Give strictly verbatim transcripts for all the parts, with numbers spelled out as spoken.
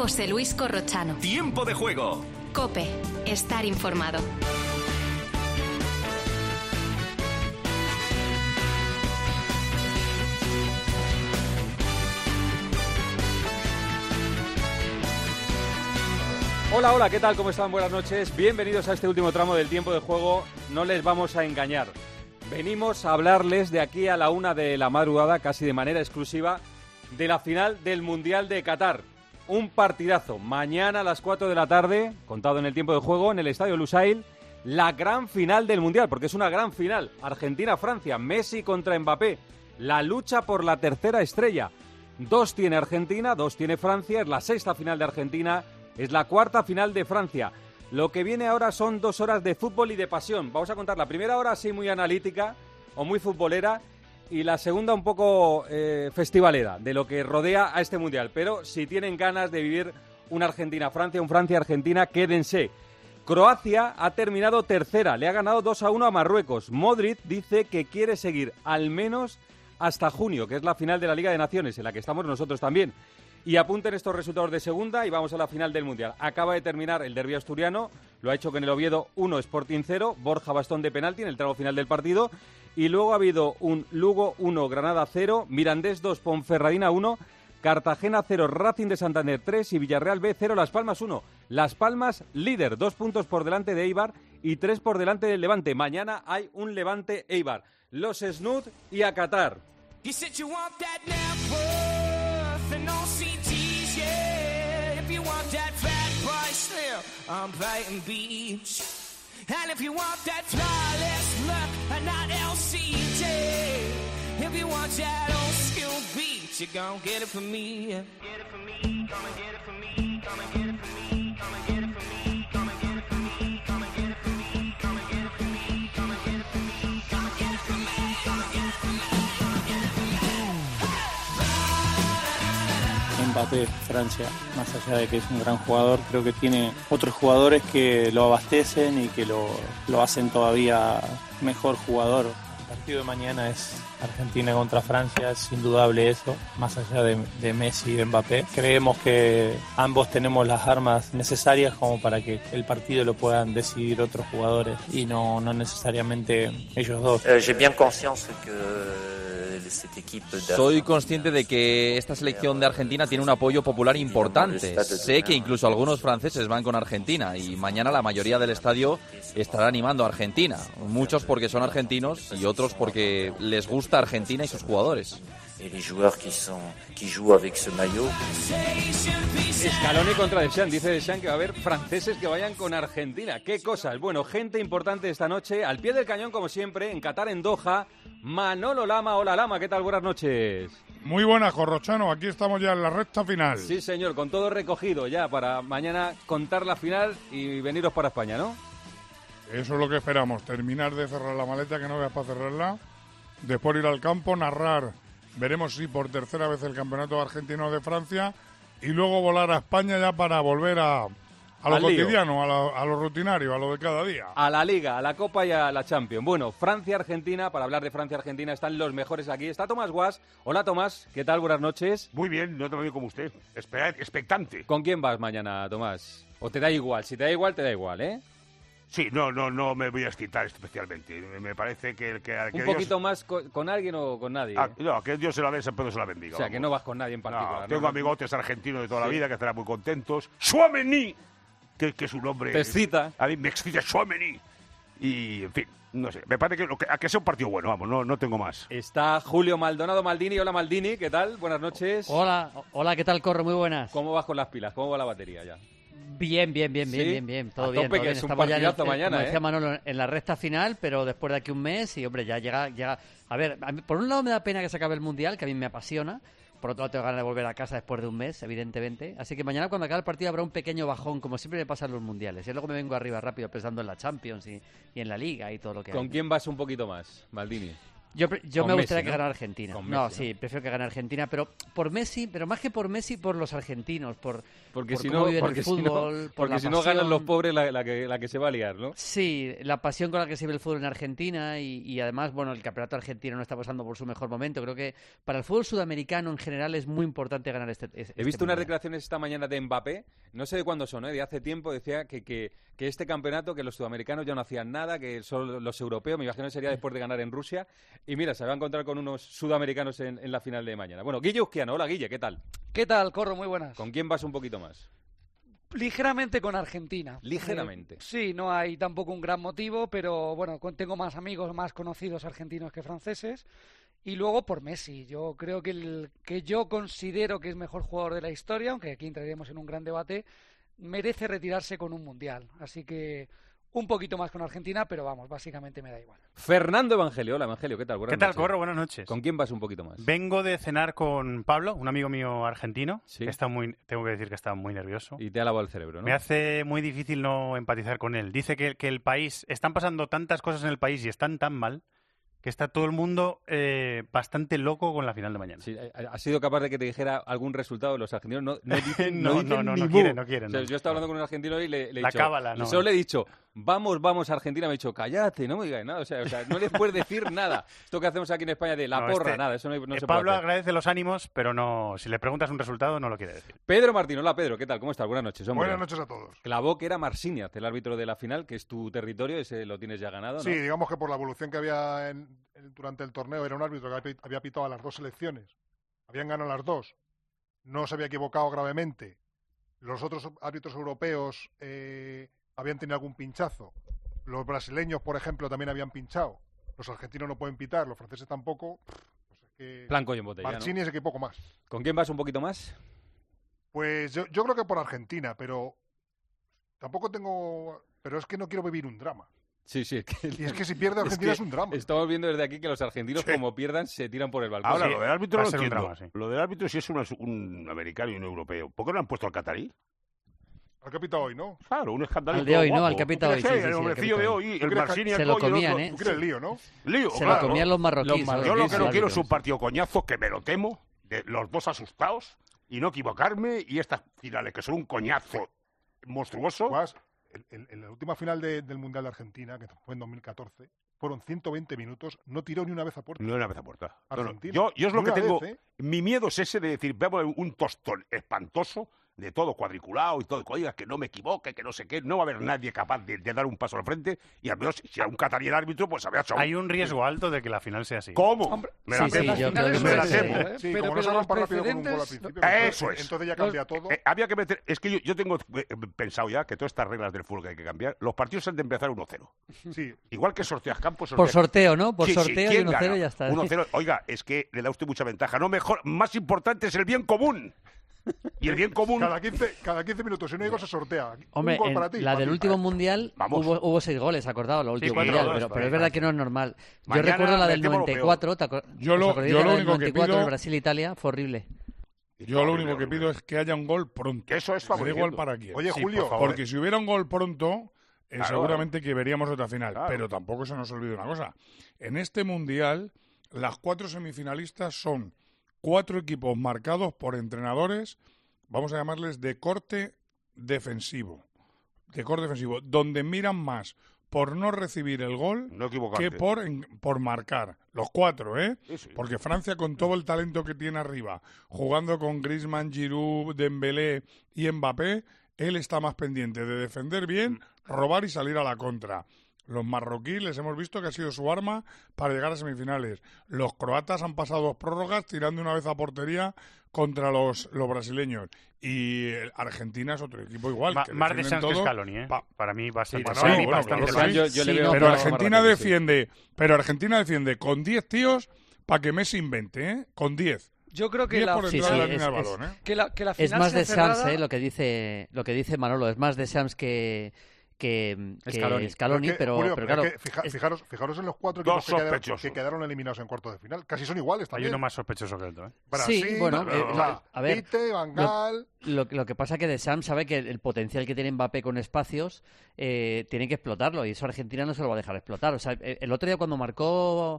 José Luis Corrochano. Tiempo de juego. COPE. Estar informado. Hola, hola, ¿qué tal? ¿Cómo están? Buenas noches. Bienvenidos a este último tramo del tiempo de juego. No les vamos a engañar. Venimos a hablarles de aquí a la una de la madrugada, casi de manera exclusiva, de la final del Mundial de Qatar. Un partidazo. Mañana a las cuatro de la tarde, contado en el tiempo de juego, en el Estadio Lusail, la gran final del Mundial, porque es una gran final. Argentina-Francia, Messi contra Mbappé. La lucha por la tercera estrella. Dos tiene Argentina, dos tiene Francia. Es la sexta final de Argentina. Es la cuarta final de Francia. Lo que viene ahora son dos horas de fútbol y de pasión. Vamos a contar la primera hora así muy analítica o muy futbolera y la segunda un poco eh, festivalera de lo que rodea a este Mundial. Pero si tienen ganas de vivir una Argentina-Francia, un Francia-Argentina, quédense. Croacia ha terminado tercera, le ha ganado dos a uno a Marruecos. Modric dice que quiere seguir al menos hasta junio, que es la final de la Liga de Naciones, en la que estamos nosotros también. Y apunten estos resultados de segunda y vamos a la final del Mundial. Acaba de terminar el derbi asturiano, lo ha hecho con el Oviedo uno, Sporting cero, Borja Bastón de penalti en el tramo final del partido. Y luego ha habido un Lugo uno, Granada cero, Mirandés dos, Ponferradina uno, Cartagena cero, Racing de Santander tres y Villarreal B cero, Las Palmas uno. Las Palmas líder, dos puntos por delante de Eibar y tres por delante del Levante. Mañana hay un Levante-Eibar. Los Snud y a Qatar. I'm Brighton Beach. And if you want that flawless look and not L C J, if you want that old school beat, you gon' get it from me. Get it from me, come and get it from me, come and get it from me, come and get it from me, come and get it from me, come and get it from me, come and get it from me, come and get it from me, come and get it from me, come and get it from me, come and get it from me. Mbappé, Francia, más allá de que es un gran jugador, creo que tiene otros jugadores que lo abastecen y que lo, lo hacen todavía mejor jugador. El partido de mañana es Argentina contra Francia, es indudable eso, más allá de, de Messi y de Mbappé. Creemos que ambos tenemos las armas necesarias como para que el partido lo puedan decidir otros jugadores y no, no necesariamente ellos dos. Eh, j'ai bien conscience que Soy consciente de que esta selección de Argentina tiene un apoyo popular importante. Sé que incluso algunos franceses van con Argentina y mañana la mayoría del estadio estará animando a Argentina. Muchos porque son argentinos y otros porque les gusta Argentina y sus jugadores. Scaloni contra Deschamps. Dice Deschamps que va a haber franceses que vayan con Argentina. ¡Qué cosas! Bueno, gente importante esta noche. Al pie del cañón, como siempre, en Qatar, en Doha, Manolo Lama. Hola, Lama, ¿qué tal? Buenas noches. Muy buenas, Corrochano. Aquí estamos ya en la recta final. Sí, señor, con todo recogido ya para mañana contar la final y veniros para España, ¿no? Eso es lo que esperamos. Terminar de cerrar la maleta, que no veas para cerrarla. Después ir al campo, narrar. Veremos si por tercera vez el campeonato argentino de Francia y luego volar a España ya para volver a, a lo cotidiano, a lo, a lo rutinario, a lo de cada día. A la Liga, a la Copa y a la Champions. Bueno, Francia-Argentina, para hablar de Francia-Argentina están los mejores aquí. Está Tomás Guas. Hola, Tomás, ¿qué tal? Buenas noches. Muy bien, no te lo digo como usted. Espera, expectante. ¿Con quién vas mañana, Tomás? ¿O te da igual? Si te da igual, te da igual, ¿eh? Sí, no, no, no me voy a excitar especialmente. Me parece que... que, que Un Dios... poquito más con, con alguien o con nadie. Ah, no, que Dios se la bendiga, pero se la bendiga. O sea, vamos. que no vas con nadie en particular. No, tengo ¿no? amigotes argentinos de toda sí. la vida que estarán muy contentos. ¡Tchouaméni! Que, que es un nombre... Te excita. A mí me excita Tchouaméni. Y, en fin, no sé. Me parece que, que, a que sea un partido bueno, vamos, no, no tengo más. Está Julio Maldonado Maldini. Hola, Maldini, ¿qué tal? Buenas noches. Hola, hola, ¿qué tal, Corro? Muy buenas. ¿Cómo vas con las pilas? ¿Cómo va la batería ya? Bien, bien, bien, bien, ¿Sí? bien, bien, todo a bien. Tope, todo que bien. es un Estamos ya en, partidazo en, mañana, como ¿eh? decía Manolo, en la recta final, pero después de aquí un mes y, hombre, ya llega, llega... A ver, a mí, por un lado me da pena que se acabe el Mundial, que a mí me apasiona. Por otro lado, tengo ganas de volver a casa después de un mes, evidentemente. Así que mañana, cuando acabe el partido, habrá un pequeño bajón, como siempre me pasa en los mundiales. Y luego me vengo arriba rápido pensando en la Champions y, y en la Liga y todo lo que ¿Con hay. quién vas un poquito más, Maldini? Yo, yo Con me Messi, gustaría ¿no? que ganara Argentina. Con no, Messi, sí, prefiero que gane Argentina, pero por Messi, pero más que por Messi, por los argentinos, por, Porque por si cómo no, viven porque el si no, fútbol, por porque la si no ganan los pasión. pobres la, la que, la que se va a liar, ¿no? Sí, la pasión con la que se ve el fútbol en Argentina y, y además, bueno, el campeonato argentino no está pasando por su mejor momento. Creo que para el fútbol sudamericano en general es muy importante ganar este. este He visto unas mundial. declaraciones esta mañana de Mbappé, no sé de cuándo son, ¿eh? De hace tiempo, decía que, que, que este campeonato, que los sudamericanos ya no hacían nada, que solo los europeos, me imagino que sería después de ganar en Rusia, y mira, se va a encontrar con unos sudamericanos en, en la final de mañana. Bueno, Guille Uzquiano, hola Guille, ¿qué tal? ¿Qué tal, Corro? Muy buenas. ¿Con quién vas un poquito más? Ligeramente con Argentina. Ligeramente. Eh, sí, no hay tampoco un gran motivo, pero bueno, con- tengo más amigos, más conocidos argentinos que franceses. Y luego por Messi. Yo creo que el que yo considero que es mejor jugador de la historia, aunque aquí entraremos en un gran debate, merece retirarse con un mundial. Así que un poquito más con Argentina, pero vamos, básicamente me da igual. Fernando Evangelio, hola Evangelio, ¿qué tal? Buenas ¿Qué tal, noches. Corro? Buenas noches. ¿Con quién vas un poquito más? Vengo de cenar con Pablo, un amigo mío argentino. Sí. Que está muy, tengo que decir que está muy nervioso. Y te ha lavado el cerebro, ¿no? Me hace muy difícil no empatizar con él. Dice que, que el país, están pasando tantas cosas en el país y están tan mal que está todo el mundo eh, bastante loco con la final de mañana. Sí, ¿has sido capaz de que te dijera algún resultado de los argentinos? No, no dicen, No, dicen no, no, ni no bu. quieren, no quieren, O sea, no. yo estaba hablando con un argentino y le, le he La dicho... cábala, y no. solo le he dicho, vamos, vamos Argentina. Me ha dicho, cállate, no me digas nada. O sea, o sea, no les puedes decir nada. Esto que hacemos aquí en España de la No, porra, este- nada, eso no, no Eh, se Pablo puede hacer. agradece los ánimos, pero no, si le preguntas un resultado no lo quiere decir. Pedro Martín, hola Pedro, ¿qué tal? ¿Cómo estás? Buenas noches, hombre. Buenas noches a todos. Clavó que era Marciniaz, el árbitro de la final, que es tu territorio, ese lo tienes ya ganado, ¿no? Sí, digamos que por la evolución que había en- en- durante el torneo, era un árbitro que había, había pitado a las dos selecciones. Habían ganado las dos. No se había equivocado gravemente. Los otros árbitros europeos eh, habían tenido algún pinchazo. Los brasileños, por ejemplo, también habían pinchado. Los argentinos no pueden pitar, los franceses tampoco. Pues es que Blanco y en botella, Marchini ¿no? es equipo más. ¿Con quién vas un poquito más? Pues yo, yo creo que por Argentina, pero tampoco tengo... Pero es que no quiero vivir un drama. Sí, sí. Es que, Y es que si pierde Argentina es, que un drama. Estamos viendo desde aquí que los argentinos, Sí. como pierdan, se tiran por el balcón. Ahora, Sí. lo del árbitro va no a ser un entiendo. drama, sí. Lo del árbitro si es un, un americano y un europeo. ¿Por qué no han puesto al catarí? Al que ha pitado hoy, ¿no? Claro, un escándalo. Al de hoy, ¿no? Al que ha pitado hoy, sí, sí, sí, El al que hombrecillo ha de pitado hoy, ¿Tú el crees que Marcini, se lo y el comían, otro. ¿eh? ¿Tú quieres lío, no? Lío, Se claro. lo comían los marroquíes. Los ¿sabes? Yo lo Sí, que no sí, quiero sí. es un partido coñazo, que me lo temo, de los dos asustados, y no equivocarme, y estas finales que son un coñazo monstruoso. Guas, el- el- en la última final de- del Mundial de Argentina, que fue en dos mil catorce, fueron ciento veinte minutos, no tiró ni una vez a puerta. No una vez a puerta. No, no. Argentina. Yo, yo es lo Ni que una tengo. vez, ¿eh? Mi miedo es ese de decir, vemos un tostón espantoso, de todo cuadriculado y todo, oiga, que no me equivoque, que no sé qué, no va a haber nadie capaz de, de dar un paso al frente, y al menos si a un catarí el árbitro, pues habría hecho. Hay un riesgo alto de que la final sea así. ¿Cómo? Hombre, Me la sí, sí, temo. yo creo que me la puede ser, temo. ¿eh? Sí, Pero- como no pero se rompa los rápido con un gol al precedentes- principio, Eso entonces, es. entonces ya cambia todo. Eh, había que meter. Es que yo, yo tengo eh, pensado ya que todas estas reglas del fútbol que hay que cambiar, los partidos han de empezar uno cero. Sí, Igual que sorteas campos. Por sorteo, ¿no? Por Sí, sí, sorteo y ¿quién uno cero gana? y ya está. uno cero. Oiga, es que le da usted mucha ventaja. No mejor, más importante es el bien común. Y el bien común. cada quince, cada quince minutos, si no hay gol, se sortea. Hombre, un gol en para ti. la para del ti. último mundial Vamos. hubo, hubo seis goles, acordado, la última cuatro mundial, dos, pero, por pero ahí, es verdad casi. que no es normal. Yo Mañana recuerdo la del metemos lo noventa y cuatro, ¿te acuer- Yo lo- ¿os acordáis yo de lo la del único que noventa y cuatro pido- de Brasil-Italia? Fue horrible. Yo lo único que pido es que haya un gol pronto. Que eso es Me da favoreciendo. igual para quién. Oye, Sí, Julio, por favor. Porque si hubiera un gol pronto, eh, Claro, seguramente que veríamos otra final. Claro. Pero tampoco se nos olvide una cosa. En este Mundial, las cuatro semifinalistas son cuatro equipos marcados por entrenadores, vamos a llamarles de corte defensivo. De corte defensivo, donde miran más por no recibir el gol No equivocarte. que por, en- por marcar. Los cuatro, ¿eh? Sí, sí. Porque Francia, con todo el talento que tiene arriba, jugando con Griezmann, Giroud, Dembélé y Mbappé, él está más pendiente de defender bien, robar y salir a la contra. Los marroquíes les hemos visto que ha sido su arma para llegar a semifinales. Los croatas han pasado dos prórrogas tirando una vez a portería contra los, los brasileños. Y eh, Argentina es otro equipo igual. Ma- que más de defienden Sans que todo. Scaloni, ¿eh? Pa- Para mí va a ser Sí, para bueno, mí bueno, bastante claro que mal. sí. yo le Sí, veo no, Pero más Argentina marroquí, sí. defiende, pero Argentina defiende con diez tíos para que Messi invente, ¿eh? Con diez. Yo creo que diez la, por Sí, detrás sí, de la línea es- del es- balón, ¿eh? que la, que la Es final más sea de Sams, cerrada- ¿eh? Lo que dice lo que dice Manolo, es más de Sams que que, que Scaloni. Scaloni, Es que, pero, Julio, pero es claro, que fija- es- fijaros, fijaros en los cuatro Dos equipos que quedaron, sospechosos. que quedaron eliminados en cuartos de final. Casi son iguales Hay también. uno más sospechoso que otro, ¿eh? Brasil, Sí, bueno, eh, eh, la- a ver, Tite, Van Gaal. Lo, lo que pasa es que de Sam sabe que el, el potencial que tiene Mbappé con espacios eh, tiene que explotarlo y eso Argentina no se lo va a dejar explotar. O sea, el, el otro día cuando marcó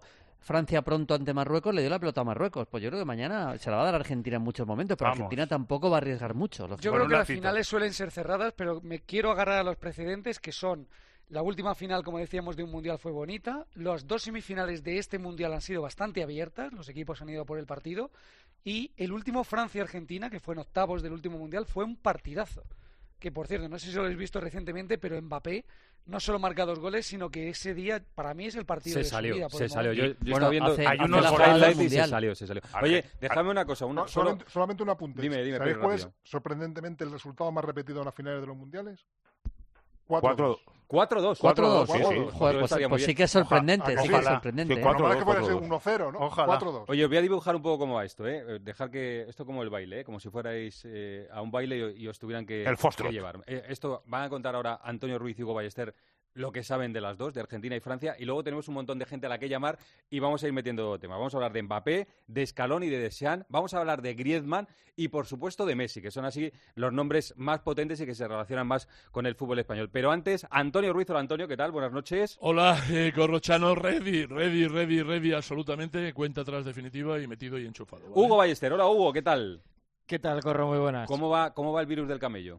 Francia pronto ante Marruecos, le dio la pelota a Marruecos. Pues yo creo que mañana se la va a dar Argentina en muchos momentos, pero Vamos. Argentina tampoco va a arriesgar mucho. Yo creo que las finales suelen ser cerradas, pero me quiero agarrar a los precedentes que son la última final, como decíamos, de un mundial fue bonita. Las dos semifinales de este mundial han sido bastante abiertas, los equipos han ido por el partido. Y el último Francia-Argentina, que fue en octavos del último mundial, fue un partidazo. Que por cierto, no sé si lo habéis visto recientemente, pero Mbappé no solo marca dos goles, sino que ese día para mí es el partido se de salió, su vida. Por se el salió. Yo, yo bueno, estaba viendo hace, hay hace unos highlights y se salió, se salió. Oye, déjame una cosa. Una, no, solo... solamente, solamente un apunte. Dime, dime, ¿Sabéis pero cuál es rápido. sorprendentemente el resultado más repetido en las finales de los mundiales? cuatro dos. cuatro dos. cuatro dos. Sí, sí. Joder, pues, pues sí que es sorprendente, Ojalá. sí que es Ojalá. sorprendente. Sí, ¿eh? cuatro dos, que puede ser uno cero, ¿no? Ojalá. cuatro dos. Oye, os voy a dibujar un poco cómo va esto, ¿eh? Dejar que esto como el baile, ¿eh? Como si fuerais eh, a un baile y, y os tuvieran que, El foxtrot. que llevar. Eh, esto van a contar ahora Antonio Ruiz y Hugo Ballester lo que saben de las dos, de Argentina y Francia, y luego tenemos un montón de gente a la que llamar y vamos a ir metiendo temas. Vamos a hablar de Mbappé, de Scaloni y de Deschamps, vamos a hablar de Griezmann y, por supuesto, de Messi, que son así los nombres más potentes y que se relacionan más con el fútbol español. Pero antes, Antonio Ruiz. Hola, Antonio, ¿qué tal? Buenas noches. Hola, eh, Corrochano, ready, ready, ready, ready, absolutamente, cuenta atrás definitiva y metido y enchufado. ¿vale? Hugo Ballester. Hola, Hugo, ¿qué tal? ¿Qué tal, Corro? Muy buenas. ¿Cómo va, cómo va el virus del camello?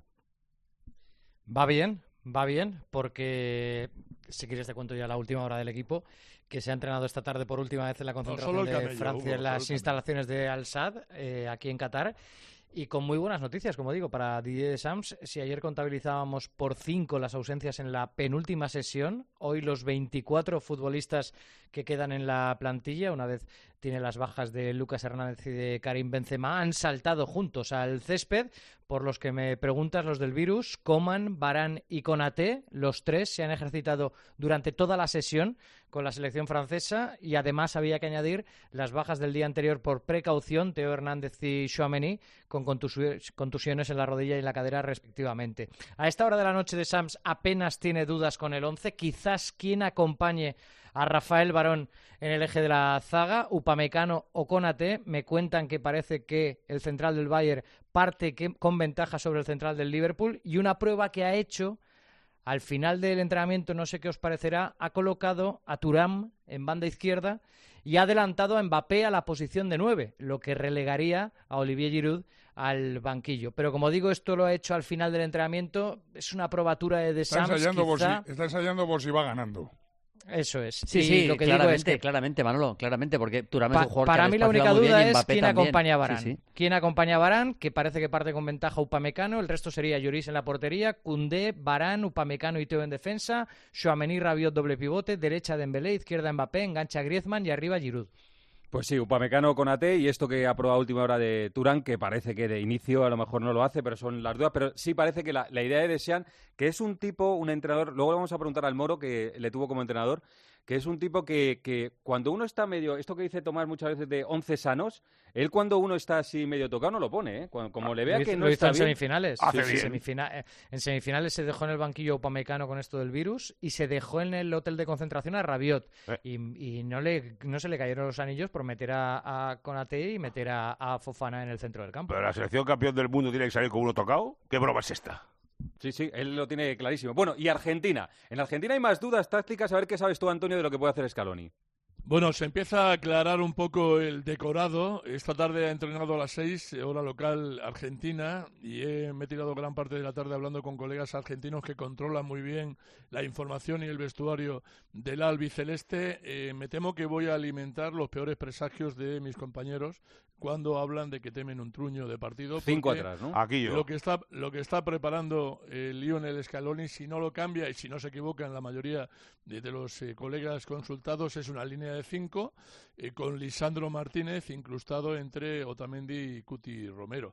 Va bien, va bien, porque si quieres te cuento ya la última hora del equipo, que se ha entrenado esta tarde por última vez en la concentración solo el de camello, Francia Hugo, en las solo el instalaciones de Al-Sadd, eh, aquí en Qatar. Y con muy buenas noticias, como digo, para Didier Deschamps. Si ayer contabilizábamos por cinco las ausencias en la penúltima sesión, hoy los veinticuatro futbolistas que quedan en la plantilla, una vez tiene las bajas de Lucas Hernández y de Karim Benzema, han saltado juntos al césped. Por los que me preguntas, los del virus, Coman, Varane y Konaté, los tres se han ejercitado durante toda la sesión con la selección francesa, y además había que añadir las bajas del día anterior por precaución, Teo Hernández y Tchouaméni, con contus- contusiones en la rodilla y la cadera respectivamente. A esta hora de la noche de Sams apenas tiene dudas con el once, quizás quien acompañe a Rafael Varane en el eje de la zaga, Upamecano o Konaté. Me cuentan que parece que el central del Bayern parte que, con ventaja sobre el central del Liverpool, y una prueba que ha hecho al final del entrenamiento, no sé qué os parecerá, ha colocado a Thuram en banda izquierda y ha adelantado a Mbappé a la posición de nueve, lo que relegaría a Olivier Giroud al banquillo. Pero como digo, esto lo ha hecho al final del entrenamiento, es una probatura de Está Deschamps, ensayando, por quizá... si, está ensayando por si va ganando. Eso es. Sí, Y sí, lo que claramente, digo es que claramente, Manolo, claramente, porque Thuram es Pa- un jugador para que mí al la espacio única va muy duda bien y es Mbappé quién también. acompaña a Varane. Sí, sí. ¿Quién acompaña a Varane? Que parece que parte con ventaja Upamecano, el resto sería Lloris en la portería, Koundé, Varane, Upamecano y Teo en defensa, Tchouaméni, Rabiot doble pivote, derecha Dembélé, izquierda Mbappé, engancha Griezmann y arriba Giroud. Pues sí, Upamecano con A T y esto que ha probado a última hora de Thuram, que parece que de inicio a lo mejor no lo hace, pero son las dudas. Pero sí parece que la, la idea de Deschamps, que es un tipo, un entrenador, luego le vamos a preguntar al Moro, que le tuvo como entrenador, que es un tipo que, que cuando uno está medio, esto que dice Tomás muchas veces de once sanos, él cuando uno está así medio tocado no lo pone, ¿eh? Cuando, como le vea Lo hizo- que no lo hizo está en bien, semifinales. hace Sí, bien. semifina- eh, en semifinales se dejó en el banquillo Upamecano con esto del virus y se dejó en el hotel de concentración a Rabiot. Eh. Y, y no le no se le cayeron los anillos por meter a, a Konaté y meter a, a Fofana en el centro del campo. Pero la selección campeón del mundo tiene que salir con uno tocado. ¿Qué broma es esta? Sí, sí, él lo tiene clarísimo. Bueno, y Argentina. En Argentina hay más dudas tácticas. A ver qué sabes tú, Antonio, de lo que puede hacer Scaloni. Bueno, se empieza a aclarar un poco el decorado. Esta tarde ha entrenado a las seis, hora local argentina, y he, me he tirado gran parte de la tarde hablando con colegas argentinos que controlan muy bien la información y el vestuario del albiceleste. Eh, me temo que voy a alimentar los peores presagios de mis compañeros cuando hablan de que temen un truño de partido. Cinco porque atrás, ¿no? Aquí yo. Lo que está, lo que está preparando eh, Lionel Scaloni, si no lo cambia y si no se equivocan la mayoría de, de los eh, colegas consultados, es una línea de cinco eh, con Lisandro Martínez incrustado entre Otamendi y Cuti Romero.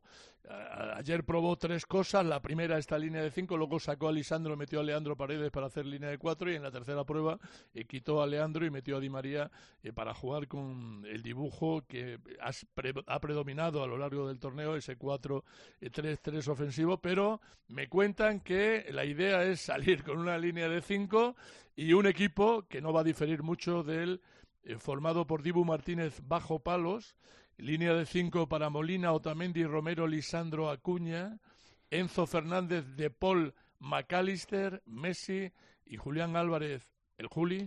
A- ayer probó tres cosas. La primera, esta línea de cinco, luego sacó a Lisandro, metió a Leandro Paredes para hacer línea de cuatro, y en la tercera prueba eh, quitó a Leandro y metió a Di María eh, para jugar con el dibujo que ha, pre- ha predominado a lo largo del torneo, ese cuatro tres tres ofensivo, pero me cuentan que la idea es salir con una línea de cinco y un equipo que no va a diferir mucho del eh, formado por Dibu Martínez bajo palos, línea de cinco para Molina, Otamendi, Romero, Lisandro, Acuña, Enzo Fernández, De Paul, McAllister, Messi y Julián Álvarez, el Juli,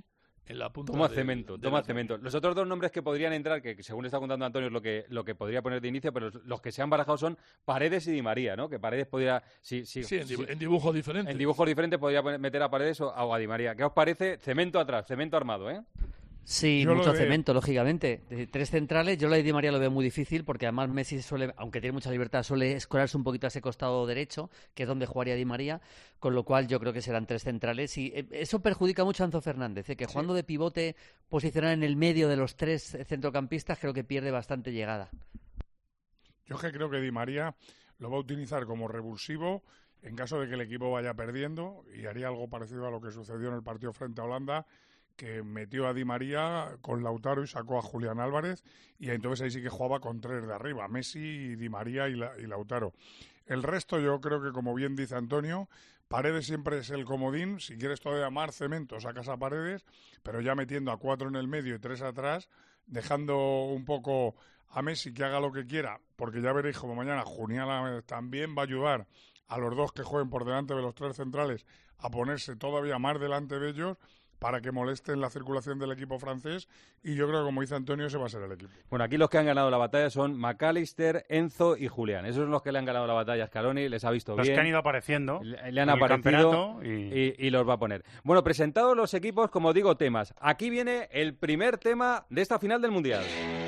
en la punta Toma de, cemento, de toma la cemento. Los otros dos nombres que podrían entrar, que según está contando Antonio es lo que, lo que podría poner de inicio, pero los, los que se han barajado son Paredes y Di María, ¿no? Que Paredes podría... Sí, sí, Sí, en, dibu- sí, en dibujos diferentes. en dibujos diferentes podría poner- meter a Paredes o, o a Di María. ¿Qué os parece? Cemento atrás, cemento armado, ¿eh? Sí, Yo lo mucho de- cemento, lógicamente. De tres centrales, yo la de Di María lo veo muy difícil porque además Messi suele, aunque tiene mucha libertad, suele escorarse un poquito a ese costado derecho, que es donde jugaría Di María, con lo cual yo creo que serán tres centrales y eh, eso perjudica mucho a Enzo Fernández, ¿eh? que jugando de pivote, posicionar en el medio de los tres centrocampistas, creo que pierde bastante llegada. Yo es que creo que Di María lo va a utilizar como revulsivo en caso de que el equipo vaya perdiendo y haría algo parecido a lo que sucedió en el partido frente a Holanda, que metió a Di María con Lautaro y sacó a Julián Álvarez y entonces ahí sí que jugaba con tres de arriba, Messi, Di María y, la, y Lautaro. El resto yo creo que, como bien dice Antonio, Paredes siempre es el comodín. Si quieres todavía más cemento, sacas a Paredes, pero ya metiendo a cuatro en el medio y tres atrás, dejando un poco a Messi que haga lo que quiera, porque ya veréis como mañana Julián también va a ayudar a los dos que jueguen por delante de los tres centrales a ponerse todavía más delante de ellos para que molesten la circulación del equipo francés y yo creo que, como dice Antonio, ese va a ser el equipo. Bueno, aquí los que han ganado la batalla son McAllister, Enzo y Julián. Esos son los que le han ganado la batalla a Scaloni, les ha visto Los bien. que han ido apareciendo. Le, le han en el aparecido campeonato y... y... y los va a poner. Bueno, presentados los equipos, como digo, temas. Aquí viene el primer tema de esta final del Mundial.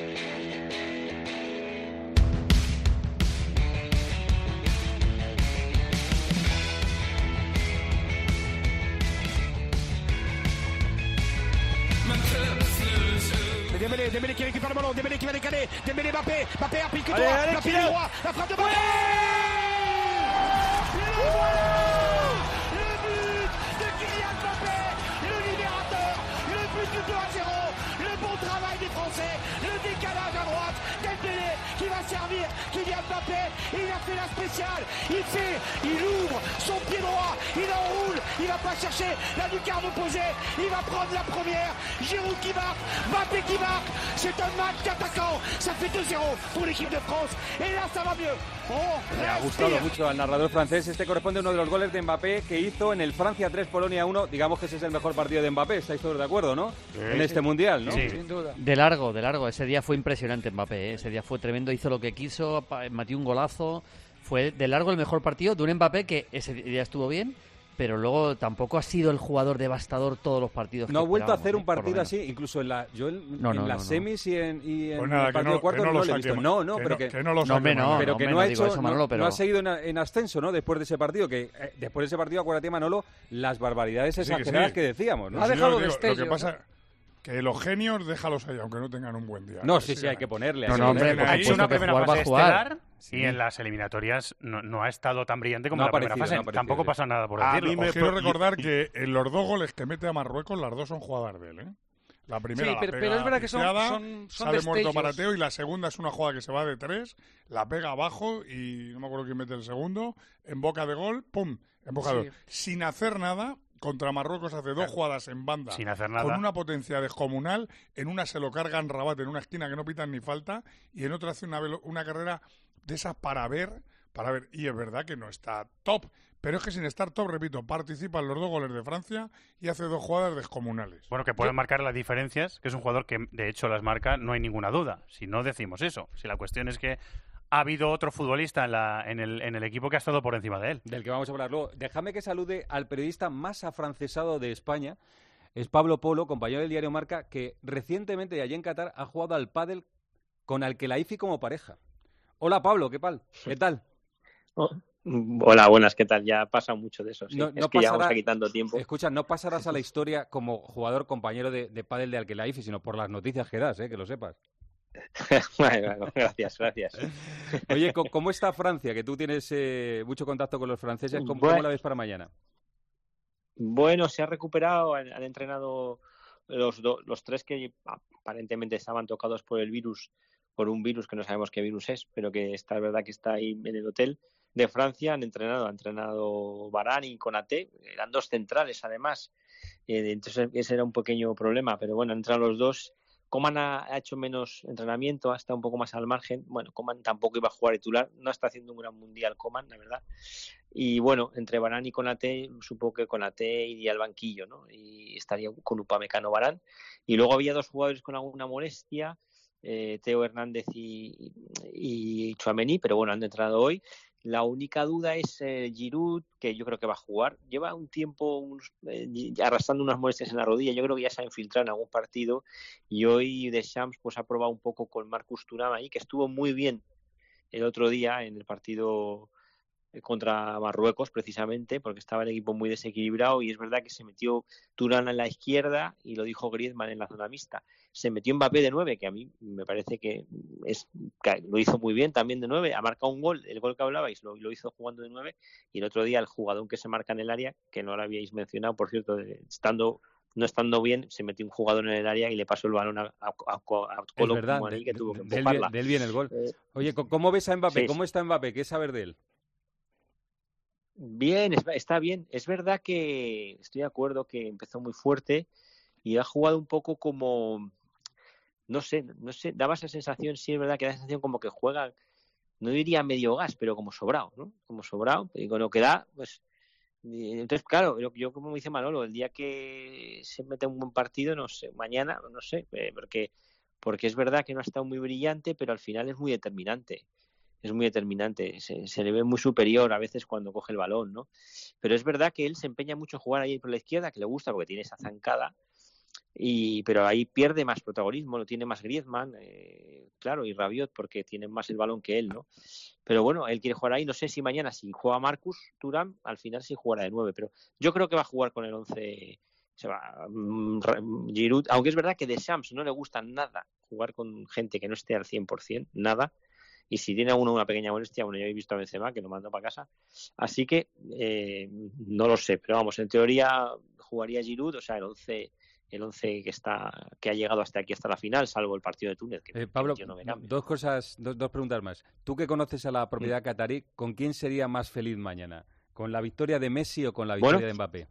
Dembélé, Dembélé qui récupère le ballon, Dembélé qui va décaler, Dembélé Mbappé, Mbappé applique le Allez, droit, allez, Mbappé Kylian. le droit, la frappe de Mbappé. Le but de Kylian Mbappé, le libérateur, le but du deux à zéro, le bon travail des Français, le décalage à droite, Dembélé qui va servir Kylian Mbappé, il a fait la spéciale, il fait, il ouvre son pied droit, il enroule, il va pas chercher la lucarne opposée, il va prendre la première, Giroud qui marque, Mbappé qui marque, c'est un match d'attaquant, ça fait deux zéro pour l'équipe de France, et là ça va mieux. Oh, Me ha gustado respire. mucho al narrador francés. Este corresponde a uno de los goles de Mbappé que hizo en el Francia tres, Polonia uno. Digamos que ese es el mejor partido de Mbappé. ¿Estáis todos de acuerdo, no? Sí. En este Mundial, ¿no? Sí. Sin duda. De largo, de largo. Ese día fue impresionante Mbappé, ¿eh? Ese día fue tremendo, hizo lo que quiso, pa- metió un golazo. Fue de largo el mejor partido de un Mbappé que ese día estuvo bien, pero luego tampoco ha sido el jugador devastador todos los partidos. No ha que vuelto a esperábamos, hacer ¿eh? un Por lo partido menos. así, incluso en la yo en, No, en no, las no, no. semis y en, y en Pues nada, el que partido no- de cuartos que no no, lo lo he saque visto. Ma- No, no, que pero no- que, que no lo No, hombre, saque no, Manolo. pero no, que hombre, no ha no digo hecho, eso, no- Manolo, no, pero- ha seguido en, en ascenso, ¿no? Después de ese partido, que eh, después de ese partido, acuérdate, Manolo, las barbaridades Sí, que exageradas sí. que decíamos, ¿no? Pues Ha yo dejado os digo, destellos, Lo que ¿no? pasa que los genios déjalos ahí, aunque no tengan un buen día. No, Que sí, sí, sigan hay que ahí. ponerle. No, hay no, que hombre, ponerle. por Ha hecho supuesto una que primera jugar va fase a jugar. estelar y en las eliminatorias no, no ha estado tan brillante como No en ha la primera aparecido, fase. no ha aparecido, Tampoco sí. pasa nada por A decirlo. mí me- Os quiero pero- recordar que en los dos goles que mete a Marruecos, las dos son jugadas de él, ¿eh? La primera Sí, la pero- pega pero es verdad que son- pifiada, son- son sale muerto destellos. para Teo, y la segunda es una jugada que se va de tres, la pega abajo y no me acuerdo quién mete el segundo, en boca de gol, ¡pum! Embocador. Sí. Sin hacer nada, contra Marruecos hace dos jugadas en banda. Sin hacer nada. Con una potencia descomunal, en una se lo cargan Rabat en una esquina que no pitan ni falta, y en otra hace una, velo- una carrera de esas para ver, para ver, y es verdad que no está top, pero es que sin estar top, repito, participa en los dos goles de Francia y hace dos jugadas descomunales. Bueno, que puede marcar las diferencias, que es un jugador que de hecho las marca, no hay ninguna duda. Si no decimos eso, si la cuestión es que ha habido otro futbolista en, la, en, el, en el equipo que ha estado por encima de él. Del que vamos a hablar luego. Déjame que salude al periodista más afrancesado de España. Es Pablo Polo, compañero del diario Marca, que recientemente allí en Qatar ha jugado al pádel con Al-Khelaifi como pareja. Hola Pablo, ¿qué tal? ¿Qué tal? Oh, hola, buenas, ¿qué tal? Ya pasa mucho de eso, sí. No- es no que llevamos pasará- aquí tanto tiempo. Escucha, no pasarás a la historia como jugador compañero de, de pádel de Al-Khelaifi, sino por las noticias que das, ¿eh? Que lo sepas. Bueno, bueno, gracias, gracias. Oye, ¿cómo- ¿cómo está Francia? Que tú tienes eh, mucho contacto con los franceses. ¿Cómo, Bueno. cómo la ves para mañana? Bueno, se ha recuperado, han, han entrenado los, do- los tres que aparentemente estaban tocados por el virus, por un virus que no sabemos qué virus es, pero que está, es verdad que está ahí en el hotel de Francia. Han entrenado, han entrenado Varane y Konaté, eran dos centrales además, eh, entonces ese era un pequeño problema, pero bueno, han entrado los dos Coman ha, ha hecho menos entrenamiento, ha estado un poco más al margen. Bueno, Coman tampoco iba a jugar titular, no está haciendo un gran mundial Coman, la verdad. Y bueno, entre Varane y Konaté, supongo que Konaté iría al banquillo, ¿no? Y estaría con Upamecano Varane. Y luego había dos jugadores con alguna molestia, eh, Teo Hernández y, y Tchouaméni, pero bueno, han entrenado hoy. La única duda es eh, Giroud, que yo creo que va a jugar. Lleva un tiempo unos, eh, arrastrando unas molestias en la rodilla. Yo creo que ya se ha infiltrado en algún partido. Y hoy Deschamps pues, ha probado un poco con Marcus Thuram ahí, que estuvo muy bien el otro día en el partido contra Marruecos, precisamente, porque estaba el equipo muy desequilibrado. Y es verdad que se metió Thuram en la izquierda y lo dijo Griezmann en la zona mixta. Se metió Mbappé de nueve, que a mí me parece que, es, que lo hizo muy bien también de nueve, ha marcado un gol, el gol que hablabais lo, lo hizo jugando de nueve, y el otro día el jugador que se marca en el área, que no lo habíais mencionado, por cierto, de, estando no estando bien, se metió un jugador en el área y le pasó el balón a, a, a, a Colo Muani, que tuvo que empujarla. De él viene el gol. Eh, Oye, ¿cómo ves a Mbappé? Sí, ¿Cómo está Mbappé? ¿Qué saber de él? Bien, está bien. Es verdad que estoy de acuerdo que empezó muy fuerte y ha jugado un poco como... No sé, no sé, daba esa sensación, sí es verdad que da esa sensación como que juega, no diría medio gas, pero como sobrado, ¿no? Como sobrado, y con lo que da, pues... Entonces, claro, yo, yo como dice Manolo, el día que se mete un buen partido, no sé, mañana, no sé, eh, porque, porque es verdad que no ha estado muy brillante, pero al final es muy determinante. Es muy determinante, se, se le ve muy superior a veces cuando coge el balón, ¿no? Pero es verdad que él se empeña mucho en jugar ahí por la izquierda, que le gusta porque tiene esa zancada, y pero ahí pierde más protagonismo, lo tiene más Griezmann, eh, claro, y Rabiot porque tienen más el balón que él, ¿no? Pero bueno, él quiere jugar ahí, no sé si mañana si juega Marcus Thuram, al final sí jugará de nueve, pero yo creo que va a jugar con el once, se va um, Giroud, aunque es verdad que Deschamps no le gusta nada jugar con gente que no esté al cien por ciento, nada. Y si tiene a uno una pequeña molestia, bueno, ya he visto a Benzema que lo mandó para casa. Así que eh, no lo sé, pero vamos, en teoría jugaría Giroud, o sea, el once, el once que está que ha llegado hasta aquí, hasta la final, salvo el partido de Túnez. Que eh, Pablo, que no me cambie. dos cosas, dos, dos preguntas más. Tú que conoces a la propiedad mm. catarí, ¿con quién sería más feliz mañana? ¿Con la victoria de Messi o con la victoria bueno, de Mbappé?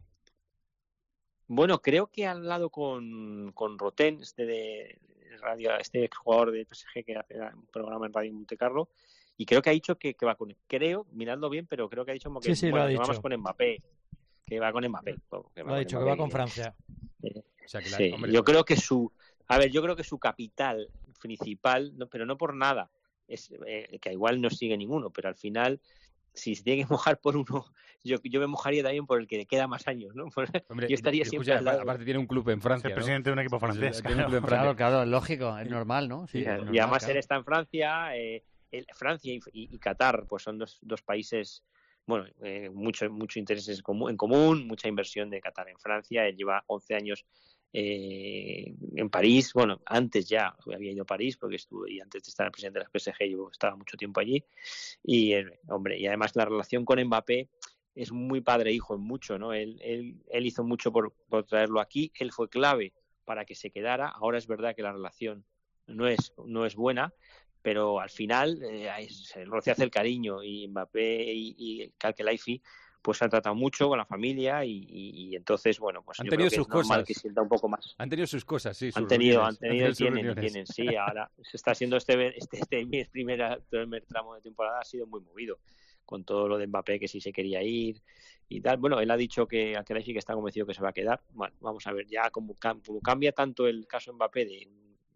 Bueno, creo que al lado con, con Roten, este de radio, este exjugador del P S G que hace un programa en Radio Montecarlo, y creo que ha dicho que, que va con, creo, miradlo bien, pero creo que ha dicho como que, sí, sí, bueno, lo ha que dicho. vamos con Mbappé, que va con Mbappé. Que lo ha dicho, Mbappé, que va con Francia. Eh, o sea, que la, sí, hombre, yo creo que su, a ver, yo creo que su capital principal, no, pero no por nada, es eh, que igual no sigue ninguno, pero al final, si se tiene que mojar por uno, yo, yo me mojaría también por el que queda más años, ¿no? Hombre, yo estaría escucha, siempre al lado. Aparte tiene un club en Francia, es el presidente ¿no? de un equipo francés. Tiene un club en Claro, Francia. claro, es lógico, es normal, ¿no? Sí, y, es normal, y además claro. él está en Francia, eh, el, Francia y, y, y Qatar, pues son dos, dos países, bueno, eh, mucho, mucho intereses en común, mucha inversión de Qatar en Francia. Él lleva once años eh, en París, bueno, antes ya había ido a París porque estuve, y antes de estar el presidente de la P S G yo estaba mucho tiempo allí, y eh, hombre, y además la relación con Mbappé es muy padre-hijo en mucho, ¿no? Él, él, él hizo mucho por, por traerlo aquí, él fue clave para que se quedara. Ahora es verdad que la relación no es, no es buena, pero al final eh, se roce hace el cariño, y Mbappé y, y Calquelaifi pues han tratado mucho con la familia, y, y, y entonces, bueno, pues han yo tenido creo que sus es normal cosas. que sienta un poco más. Han tenido sus cosas, sí. Sus han tenido, reuniones. han tenido, han tenido tienen, tienen, sí. Ahora se está haciendo este, este, este primer, primer tramo de temporada, ha sido muy movido con todo lo de Mbappé, que sí se quería ir y tal. Bueno, él ha dicho que Alquelaifi que está convencido que se va a quedar. Bueno, vamos a ver, ya como, como cambia tanto el caso Mbappé de,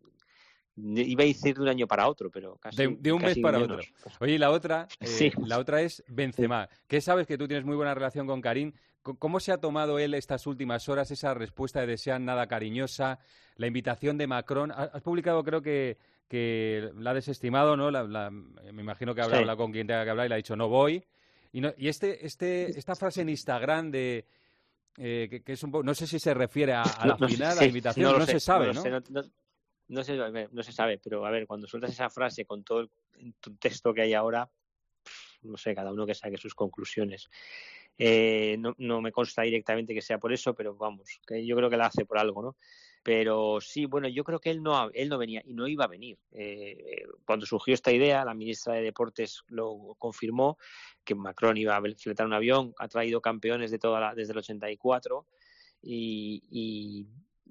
de iba a decir de un año para otro, pero casi de, de un casi mes para menos. otro. Oye, y la otra, eh, sí. la otra es Benzema. Que sabes que tú tienes muy buena relación con Karim. ¿Cómo se ha tomado él estas últimas horas, esa respuesta de Deschamps nada cariñosa, la invitación de Macron? Has publicado, creo que, que la ha desestimado, ¿no? La, la, me imagino que habrá sí. hablado con quien tenga que hablar y le ha dicho no voy. Y, no, y este, este, esta frase en Instagram de eh, que, que es un poco, no sé si se refiere a, a la no, final, sí, a la invitación, no, no sé, se sabe, no, ¿no? Sé, no, no, no, se, no se sabe, pero a ver, cuando sueltas esa frase con todo el texto que hay ahora, no sé, cada uno que saque sus conclusiones. Eh, no, no me consta directamente que sea por eso, pero vamos, que yo creo que la hace por algo, ¿no? Pero sí, bueno, yo creo que él no, él no venía y no iba a venir. Eh, cuando surgió esta idea, la ministra de Deportes lo confirmó, que Macron iba a fletar un avión, ha traído campeones de toda la, desde el ochenta y cuatro y, y,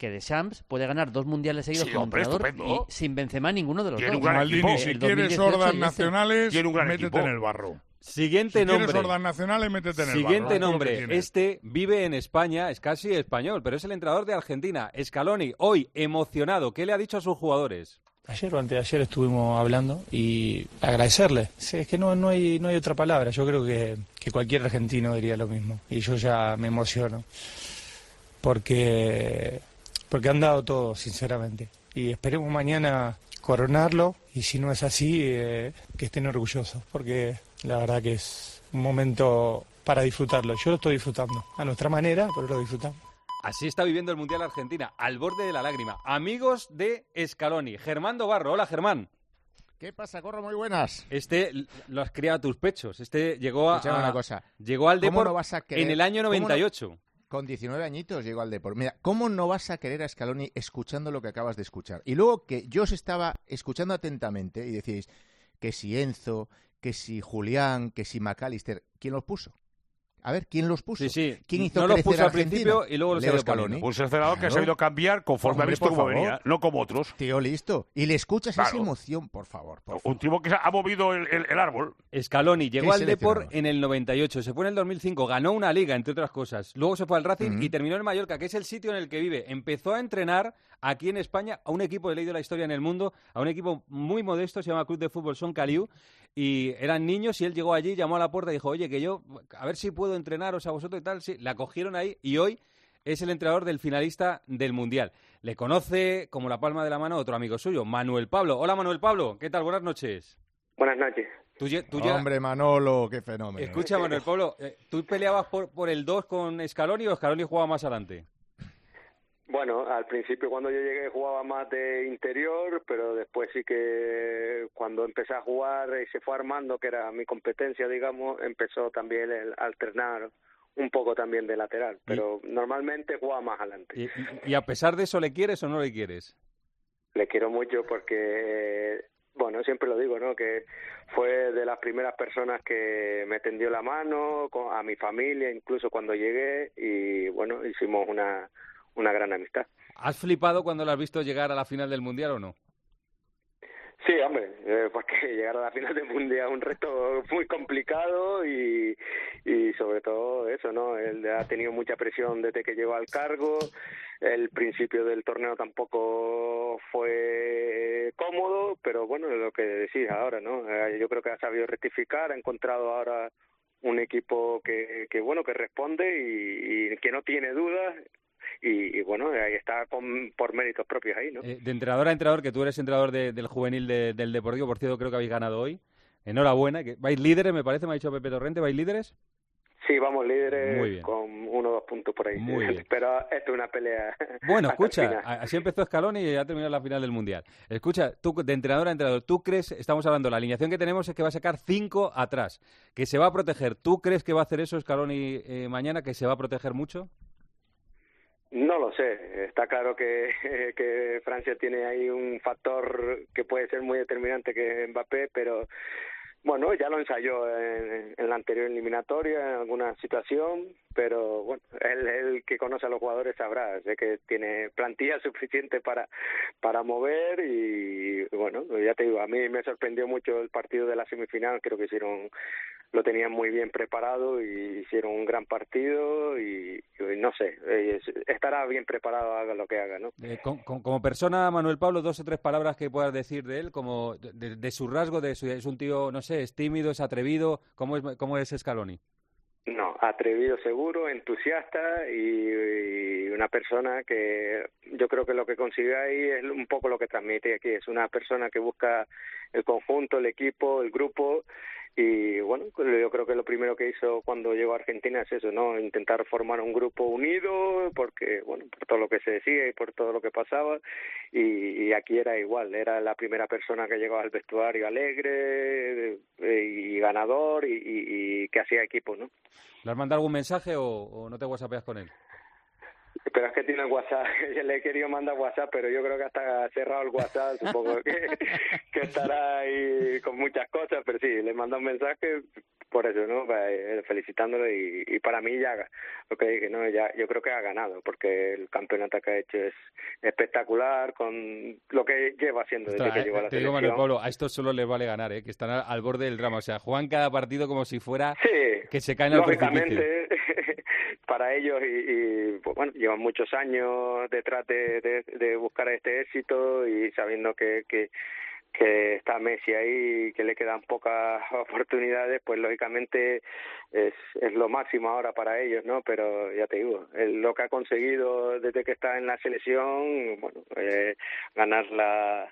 que Deschamps puede ganar dos mundiales seguidos Sí, como hombre, entrenador estupendo. y sin Benzema ninguno de los Tiene dos. un gran Maldini, equipo. si El quieres dos mil dieciocho hordas y este. nacionales, Tiene un gran métete equipo. en el barro. Siguiente si nombre. quieres orden nacionales, métete en el Siguiente barro, nombre. Este vive en España, es casi español, pero es el entrenador de Argentina, Scaloni. Hoy, emocionado. ¿Qué le ha dicho a sus jugadores? Ayer o antes de ayer estuvimos hablando y agradecerle. Sí, es que no, no, hay, no hay otra palabra. Yo creo que, que cualquier argentino diría lo mismo. Y yo ya me emociono. Porque, porque han dado todo, sinceramente. Y esperemos mañana coronarlo. Y si no es así, eh, que estén orgullosos. Porque la verdad que es un momento para disfrutarlo. Yo lo estoy disfrutando. A nuestra manera, pero lo disfrutamos. Así está viviendo el Mundial Argentina, al borde de la lágrima. Amigos de Scaloni. Germán Dobarro. Hola, Germán. ¿Qué pasa, Corro? Muy buenas. Este lo has criado a tus pechos. Este llegó a, Escuchame una cosa. Llegó al ¿Cómo Depor no vas a querer- en el año noventa y ocho. cómo no- Con diecinueve añitos llegó al Depor. Mira, ¿cómo no vas a querer a Scaloni escuchando lo que acabas de escuchar? Y luego que yo os estaba escuchando atentamente y decís que si Enzo, que si Julián, que si McAllister, ¿quién los puso? A ver, ¿quién los puso? Sí, sí. ¿Quién hizo No los crecer puso a al Argentina? principio y luego los ha Leo ido Scaloni. poniendo. Un seleccionador que ha Claro. sabido cambiar conforme Hombre, ha visto por cómo favor. venía, no como otros. Tío, listo. Y le escuchas esa Claro. emoción, por favor. Por Un tipo que ha movido el, el- el árbol. Scaloni llegó Qué al Depor seleccionador. en el noventa y ocho, se fue en el dos mil cinco, ganó una liga, entre otras cosas. Luego se fue al Racing Ujú. y terminó en Mallorca, que es el sitio en el que vive. Empezó a entrenar aquí en España a un equipo, he leído la historia en El Mundo, a un equipo muy modesto, se llama Club de Fútbol Son Caliu, y eran niños y él llegó allí, llamó a la puerta y dijo, oye, que yo, a ver si puedo entrenaros a vosotros y tal. Sí, la cogieron ahí y hoy es el entrenador del finalista del Mundial. Le conoce como la palma de la mano otro amigo suyo, Manuel Pablo. Hola, Manuel Pablo, ¿qué tal? Buenas noches. Buenas noches. Tú, lle- tú llega- Hombre, Manolo, qué fenómeno. Escucha, Manuel Pablo, eh, ¿tú peleabas por, por el dos con Scaloni o Scaloni jugaba más adelante? Bueno, al principio cuando yo llegué jugaba más de interior, pero después sí que cuando empecé a jugar y se fue armando, que era mi competencia, digamos, empezó también el alternar un poco también de lateral, pero normalmente jugaba más adelante. Y, y- y a pesar de eso, ¿le quieres o no le quieres? Le quiero mucho porque, bueno, siempre lo digo, ¿no? Que fue de las primeras personas que me tendió la mano, con- a mi familia, incluso cuando llegué, y bueno, hicimos una, una gran amistad. ¿Has flipado cuando lo has visto llegar a la final del Mundial o no? Sí, hombre, eh, porque llegar a la final del Mundial es un reto muy complicado y, y sobre todo eso, ¿no? Él ha tenido mucha presión desde que llegó al cargo, el principio del torneo tampoco fue cómodo, pero bueno, es lo que decís ahora, ¿no? Eh, yo creo que ha sabido rectificar, ha encontrado ahora un equipo que, que bueno, que responde y, y que no tiene dudas. Y, y bueno, ahí está con, por méritos propios ahí, ¿no? Eh, de entrenador a entrenador, que tú eres entrenador de- del juvenil de- del Deportivo, por cierto, creo que habéis ganado hoy. Enhorabuena. Que ¿vais líderes, me parece? Me ha dicho Pepe Torrente, ¿vais líderes? Sí, vamos líderes Muy bien. con uno o dos puntos por ahí. Muy bien. Pero esto es una pelea. Bueno, hasta el escucha, final. a- así empezó Scaloni y ya terminó la final del Mundial. Escucha, tú de entrenador a entrenador, ¿tú crees, estamos hablando, la alineación que tenemos es que va a sacar cinco atrás, que se va a proteger? ¿Tú crees que va a hacer eso Scaloni eh, mañana, que se va a proteger mucho? No lo sé. Está claro que, que Francia tiene ahí un factor que puede ser muy determinante, que es Mbappé, pero bueno, ya lo ensayó en, en la anterior eliminatoria, en alguna situación, pero bueno, él, él que conoce a los jugadores sabrá, sé que tiene plantilla suficiente para para mover y bueno, ya te digo, a mí me sorprendió mucho el partido de la semifinal, creo que hicieron, lo tenían muy bien preparado y hicieron un gran partido y, y no sé, eh, estará bien preparado, haga lo que haga, ¿no? Eh, con- con- como persona, Manuel Pablo, dos o tres palabras que puedas decir de él, como de, de- de su rasgo, de su, es un tío, no sé, es tímido, es atrevido, ¿cómo es, cómo es Scaloni? No, atrevido seguro, entusiasta y, y una persona que yo creo que lo que consigue ahí es un poco lo que transmite aquí. Es una persona que busca el conjunto, el equipo, el grupo y bueno, yo creo que lo primero que hizo cuando llegó a Argentina es eso, ¿no? Intentar formar un grupo unido porque, bueno, por todo lo que se decía y por todo lo que pasaba y, y aquí era igual, era la primera persona que llegó al vestuario alegre eh, y ganador y, y, y que hacía equipo, ¿no? ¿Le has mandado algún mensaje o, o no te whatsappeas con él? Pero es que tiene el WhatsApp, yo le he querido mandar WhatsApp, pero yo creo que hasta cerrado el WhatsApp, supongo que, que estará ahí con muchas cosas, pero sí, le manda un mensaje, por eso, ¿no? Felicitándolo y, y para mí ya, lo que dije, ¿no? Ya, yo creo que ha ganado, porque el campeonato que ha hecho es espectacular con lo que lleva haciendo desde Ostras, que llegó a la te digo, selección. Manuel Pablo, a estos solo les vale ganar, ¿eh? Que están al, al borde del drama. O sea, juegan cada partido como si fuera sí, que se caen al precipicio. lógicamente, para ellos y, y pues, bueno, llevan muchos años detrás de, de, de buscar este éxito y sabiendo que, que que está Messi ahí y que le quedan pocas oportunidades, pues lógicamente es, es lo máximo ahora para ellos, ¿no? Pero ya te digo, el, lo que ha conseguido desde que está en la selección, bueno, eh, ganar la,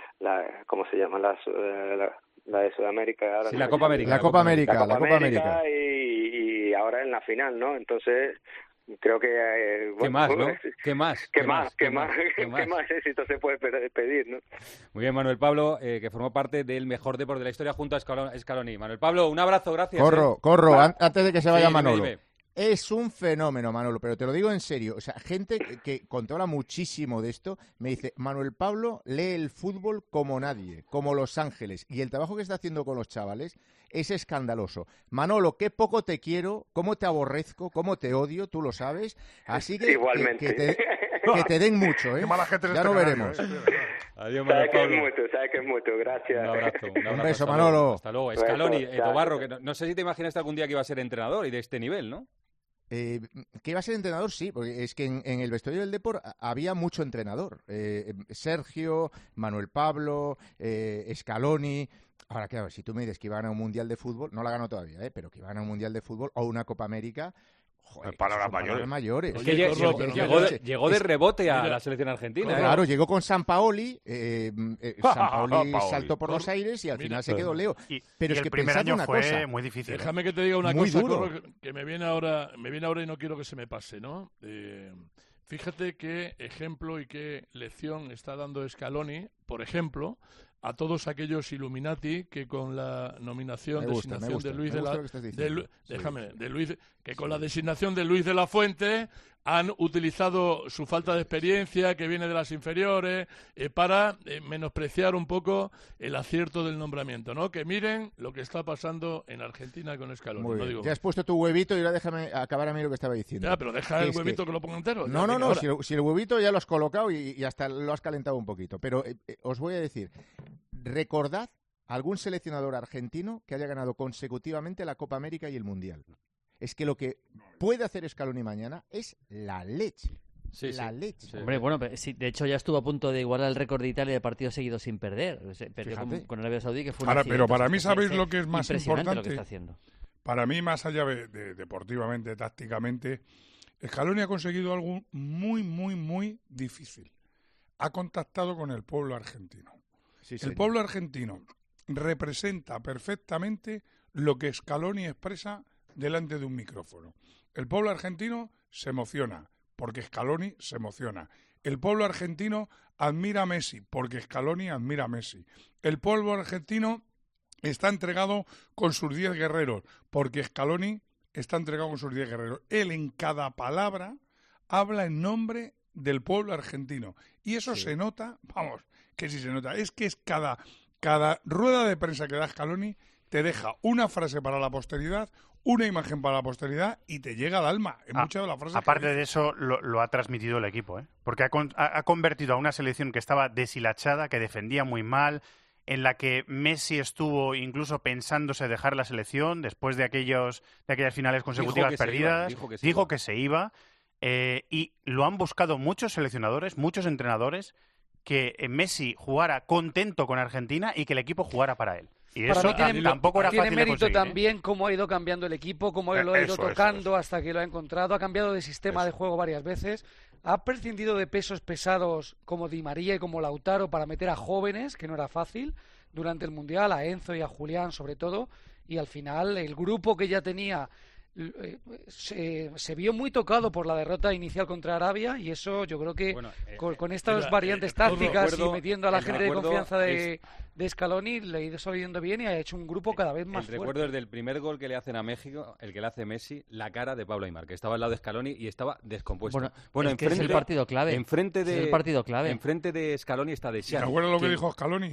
la, ¿cómo se llama? La, la, la de Sudamérica. Ahora sí, no la Copa América. La Copa América, la Copa, la Copa América, América. Y, y ahora en la final, ¿no? Entonces creo que eh, bueno, ¿Qué más, no? ¿Qué más? ¿Qué, ¿Qué más? más? ¿Qué, ¿Qué más? más? ¿Qué más? ¿Qué más éxito se puede pedir, no? Muy bien, Manuel Pablo, eh, que formó parte del mejor deporte de la historia junto a Escaloni. Scaloni. Manuel Pablo, un abrazo, gracias. Corro, eh. corro, an antes de que se vaya sí, Manolo. Dime, dime. Es un fenómeno, Manolo, pero te lo digo en serio. O sea, gente que, que controla muchísimo de esto me dice, Manuel Pablo lee el fútbol como nadie, como Los Ángeles. Y el trabajo que está haciendo con los chavales es escandaloso. Manolo, qué poco te quiero, cómo te aborrezco, cómo te odio, tú lo sabes. Así que, igualmente. que, que, te, que te den mucho, ¿eh? Qué mala gente ya lo veremos. ¿eh? Adiós, Sabes Manuel que es Pablo. mucho, sabes que es mucho, gracias. Un abrazo. Un, abrazo. Un beso, Hasta Manolo. Luego. Hasta luego. Scaloni, Beso, eh, Tobarro, que no, no sé si te imaginaste algún día que iba a ser entrenador y de este nivel, ¿no? Eh, que iba a ser entrenador, sí, porque es que en, en el vestuario del Depor había mucho entrenador. Eh, Sergio, Manuel Pablo, eh, Scaloni. Ahora, claro, si tú me dices que iba a ganar un Mundial de Fútbol, no la ganó todavía, ¿eh? Pero que iba a ganar un Mundial de Fútbol o una Copa América, joder, palabras son palabras mayores. mayores. Es que llegó, llegó, llegó, de, llegó de rebote a la selección argentina. Claro, ¿eh? llegó con Sampaoli, eh, eh, Sampaoli saltó por los aires y al Mira, final se quedó Leo. Y, Pero y es el que primer pensad año una fue cosa. muy difícil. Déjame que te diga una Muy cosa, duro. Corro, que, que me viene ahora, me viene ahora y no quiero que se me pase, ¿no? Eh, fíjate qué ejemplo y qué lección está dando Scaloni, por ejemplo, a todos aquellos Illuminati que con la nominación, Me gusta, designación me gusta, de Luis me de gusta la, lo que estás de diciendo. Lu- Sí. déjame, de Luis, que con la designación de Luis de la Fuente han utilizado su falta de experiencia que viene de las inferiores eh, para eh, menospreciar un poco el acierto del nombramiento, ¿no? Que miren lo que está pasando en Argentina con Scaloni. Muy no bien. digo, Ya has puesto tu huevito y ahora déjame acabar a mí lo que estaba diciendo. ya, pero deja Que el es que- huevito que... lo ponga entero. No, Ya, no, venga, no, ahora. si, el- si el huevito ya lo has colocado y, y hasta lo has calentado un poquito. Pero eh, eh, os voy a decir, recordad algún seleccionador argentino que haya ganado consecutivamente la Copa América y el Mundial. Es que lo que puede hacer Scaloni mañana es la leche. Sí, la sí. leche. Sí. Hombre, bueno, pero sí, de hecho ya estuvo a punto de igualar el récord de Italia de partidos seguidos sin perder. O sea, perdió con, Fíjate. con Arabia Saudí, que fue un Ahora, accidente. pero para O sea, mí, que ¿sabéis parece lo que es más impresionante importante? lo que está haciendo. Para mí, más allá de, de deportivamente, tácticamente, Scaloni ha conseguido algo muy, muy, muy difícil. Ha contactado con el pueblo argentino. Sí, el señor. pueblo argentino representa perfectamente lo que Scaloni expresa delante de un micrófono. El pueblo argentino se emociona porque Scaloni se emociona. El pueblo argentino admira a Messi porque Scaloni admira a Messi. El pueblo argentino está entregado con sus diez guerreros porque Scaloni está entregado con sus diez guerreros. Él en cada palabra habla en nombre del pueblo argentino. Y eso Sí. se nota, vamos, que sí se nota. Es que es cada, cada rueda de prensa que da Scaloni te deja una frase para la posteridad, una imagen para la posteridad y te llega al alma en Ah, muchas de las frases. Aparte que de eso, lo, lo ha transmitido el equipo, ¿eh? Porque ha, con- ha- ha convertido a una selección que estaba deshilachada, que defendía muy mal, en la que Messi estuvo incluso pensándose dejar la selección después de aquellos de aquellas finales consecutivas que se iba, perdidas. dijo que se dijo iba. que se iba. eh, y lo han buscado muchos seleccionadores, muchos entrenadores, que eh, Messi jugara contento con Argentina y que el equipo jugara para él. Y Para eso mí tiene, tam- tampoco era tiene fácil de mérito conseguir, ¿eh? también cómo ha ido cambiando el equipo, cómo Eh, lo ha ido eso, eso, tocando hasta que lo ha encontrado. Ha cambiado de sistema de juego varias veces. Ha prescindido de pesos pesados como Di María y como Lautaro para meter a jóvenes, que no era fácil, durante el Mundial, a Enzo y a Julián sobre todo. Y al final el grupo que ya tenía eh, se, se vio muy tocado por la derrota inicial contra Arabia y eso yo creo que Bueno, eh, con, con estas mira, variantes eh, todo tácticas y recuerdo- metiendo a la el gente de recuerdo confianza de, es- de Scaloni le ha ido saliendo bien y ha hecho un grupo cada vez más El recuerdo fuerte. es del primer gol que le hacen a México, el que le hace Messi, la cara de Pablo Aimar, que estaba al lado de Scaloni y estaba descompuesto. Bueno, es que es el partido clave. Enfrente Es de, el partido clave. Enfrente de Scaloni está de ¿Te Xavi. acuerdas lo que que- dijo Scaloni?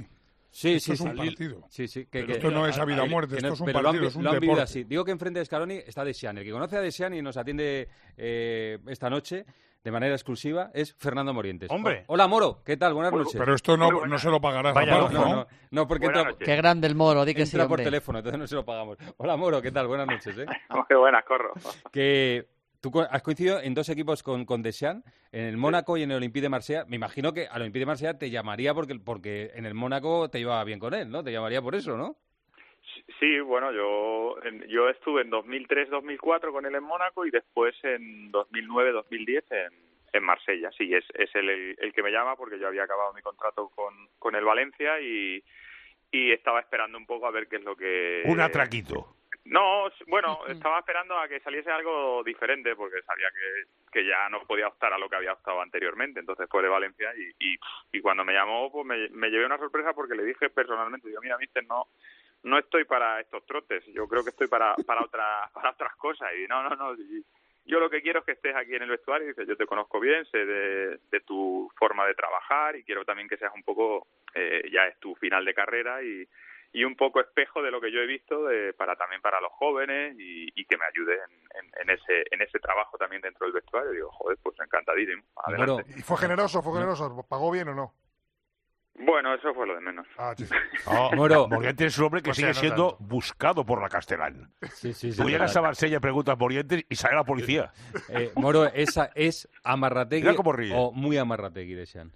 Sí, esto sí, es un sí. partido. Sí, sí, que, Pero que- esto no es a vida o que- muerte, que esto no- es un pero lo han partido, vi- es un lo han vivido deporte. así. Digo que enfrente de Scaloni está Deschamps. El que conoce a Deschamps y nos atiende eh, esta noche de manera exclusiva es Fernando Morientes. ¡Hombre! O- Hola, Moro, ¿qué tal? Buenas Bueno, noches. pero esto no, no se lo pagarás Vaya, aparte, no, ¿no? no, no, porque Buenas entra, noches. Qué grande el Moro, di que sí, entra por hombre. teléfono, entonces no se lo pagamos. Hola, Moro, ¿qué tal? Buenas noches, ¿eh? Qué buenas, corro. Que tú co- has coincidido en dos equipos con, con Deschamps, en el Mónaco y en el Olympique de Marsella. Me imagino que al Olympique de Marsella te llamaría porque, porque en el Mónaco te llevaba bien con él, ¿no? Te llamaría por eso, ¿no? Sí, bueno, yo en- yo estuve en dos mil tres dos mil cuatro con él en Mónaco y después en dos mil nueve dos mil diez en, en Marsella. Sí, es, es él el, el que me llama porque yo había acabado mi contrato con, con el Valencia y, y estaba esperando un poco a ver qué es lo que... Un atraquito. No, s- bueno, estaba esperando a que saliese algo diferente porque sabía que, que ya no podía optar a lo que había optado anteriormente. Entonces fue de Valencia y, y, y cuando me llamó pues me, me llevé una sorpresa porque le dije personalmente, digo, mira, mister, no no estoy para estos trotes, yo creo que estoy para para otra, para otras cosas. Y no, no, no, y yo lo que quiero es que estés aquí en el vestuario. Y dice, yo te conozco bien, sé de, de tu forma de trabajar y quiero también que seas un poco, eh, ya es tu final de carrera y y un poco espejo de lo que yo he visto de, para también para los jóvenes y, y que me ayude en, en, en ese en ese trabajo también dentro del vestuario. Digo, joder, pues encantadísimo, adelante. ¿Y fue generoso, fue generoso? ¿Pagó bien o no? Bueno, eso fue lo de menos. Ah, sí. Oh, Moro. Morientes es un hombre que O sea, sigue no siendo buscado por la Castellán. Sí, sí, sí. Tú llegas verdad. a Marsella y preguntas Morientes y sale la policía. Eh, Moro, ¿esa es amarrategui Mira cómo ríe. o muy amarrategui, Deschamps?